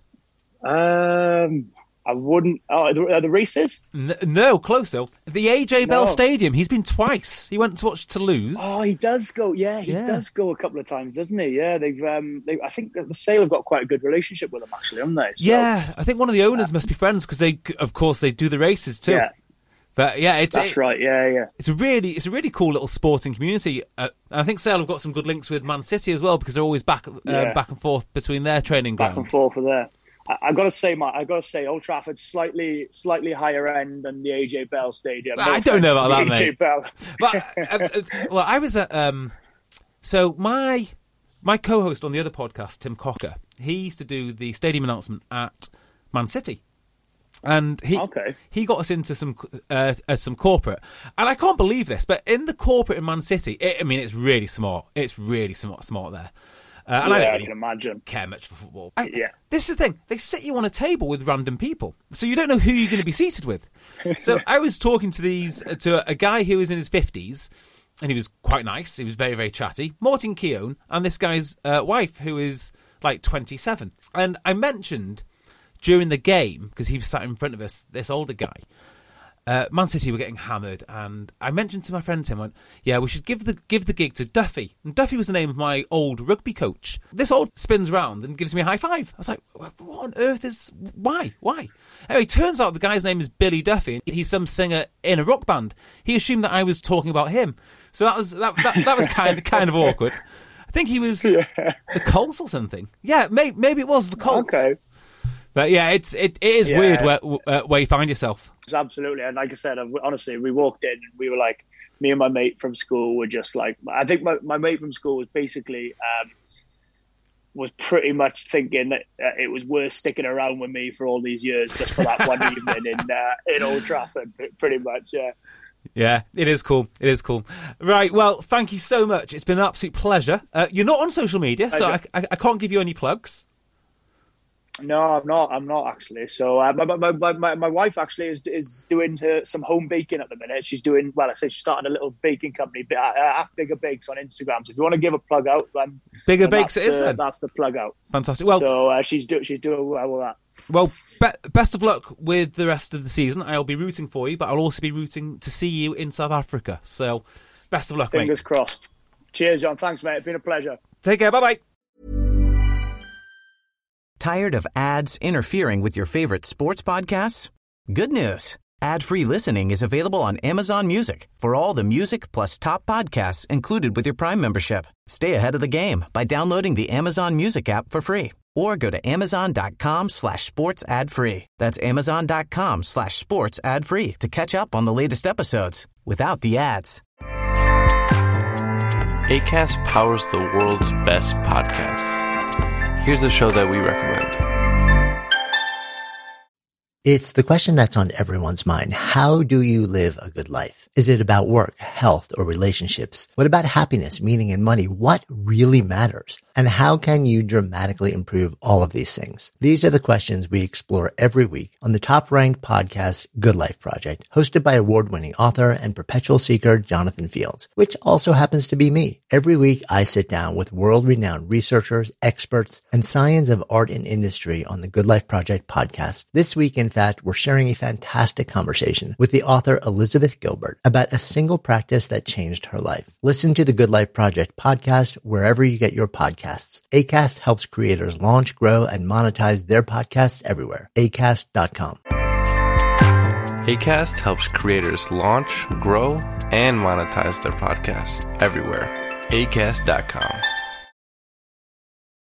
Um. I wouldn't. Oh, the, the races? N- no, close though. The A J Bell No. Stadium. He's been twice. He went to watch Toulouse. Oh, he does go. Yeah, he Yeah. does go a couple of times, doesn't he? Yeah, they've. Um, they, I think the Sale have got quite a good relationship with him, actually, haven't they? So, Yeah, I think one of the owners must be friends because they, of course, they do the races too. Yeah. But yeah, it's That's it- right. Yeah, yeah. It's a really, it's a really cool little sporting community. Uh, I think Sale have got some good links with Man City as well because they're always back, uh, Yeah. back and forth between their training Back ground. and forth for there. I, I've got to say, Matt, I've got to say, Old Trafford's slightly, slightly higher end than the A J Bell Stadium. No I don't know about offense that, to the A J mate. Bell. But, uh, uh, well, I was at um, so my my co-host on the other podcast, Tim Cocker, he used to do the stadium announcement at Man City. And he Okay. he got us into some uh, uh, some corporate, and I can't believe this, but in the corporate in Man City, it, I mean, it's really smart. It's really smart, smart there. Uh, and Yeah, I don't I really can imagine. care much for football. I, Yeah. This is the thing. They sit you on a table with random people, so you don't know who you're going to be seated with. So I was talking to these to a guy who was in his fifties, and he was quite nice. He was very, very chatty. Martin Keown, and this guy's uh, wife, who is like twenty-seven. And I mentioned during the game, because he was sat in front of us, this older guy, uh, Man City were getting hammered, and I mentioned to my friend Tim, went, yeah, we should give the give the gig to Duffy. And Duffy was the name of my old rugby coach. This old spins round and gives me a high five. I was like, what on earth is, why, why? Anyway, turns out the guy's name is Billy Duffy. He's some singer in a rock band. He assumed that I was talking about him. So that was that that, that was kind of kind of awkward. I think he was Yeah. the Colts or something. Yeah, maybe, maybe it was the Colts. Okay. But yeah, it's it, it is Yeah. weird where uh, where you find yourself. Absolutely. And like I said, honestly, we walked in and we were like, me and my mate from school were just like, I think my, my mate from school was basically, um, was pretty much thinking that uh, it was worth sticking around with me for all these years just for that one evening in uh, in Old Trafford, pretty much, yeah. Yeah, it is cool. It is cool. Right, well, thank you so much. It's been an absolute pleasure. Uh, you're not on social media, so I, I, I can't give you any plugs. No, I'm not. I'm not actually. So uh, my, my my my my wife actually is is doing uh, some home baking at the minute. She's doing well. I say she started a little baking company, uh, at Bigger Bakes on Instagram. So if you want to give a plug out, then Bigger then Bakes that's it is the, then. That's the plug out. Fantastic. Well, so uh, she's do, she's doing well with that. well, be- best of luck with the rest of the season. I'll be rooting for you, but I'll also be rooting to see you in South Africa. So, best of luck, Fingers mate. crossed. Cheers, John. Thanks, mate. It's been a pleasure. Take care. Bye bye. Tired of ads interfering with your favorite sports podcasts? Good news. Ad-free listening is available on Amazon Music for all the music plus top podcasts included with your Prime membership. Stay ahead of the game by downloading the Amazon Music app for free or go to amazon.com slash sports ad free. That's amazon.com slash sports ad free to catch up on the latest episodes without the ads. Acast powers the world's best podcasts. Here's a show that we recommend. It's the question that's on everyone's mind. How do you live a good life? Is it about work, health, or relationships? What about happiness, meaning, and money? What really matters? And how can you dramatically improve all of these things? These are the questions we explore every week on the top-ranked podcast, Good Life Project, hosted by award-winning author and perpetual seeker Jonathan Fields, which also happens to be me. Every week, I sit down with world-renowned researchers, experts, and science of art and industry on the Good Life Project podcast. This week, in fact, we're sharing a fantastic conversation with the author Elizabeth Gilbert about a single practice that changed her life. Listen to the Good Life Project podcast wherever you get your podcasts. Acast helps creators launch, grow, and monetize their podcasts everywhere. Acast dot com. Acast helps creators launch, grow, and monetize their podcasts everywhere. Acast dot com.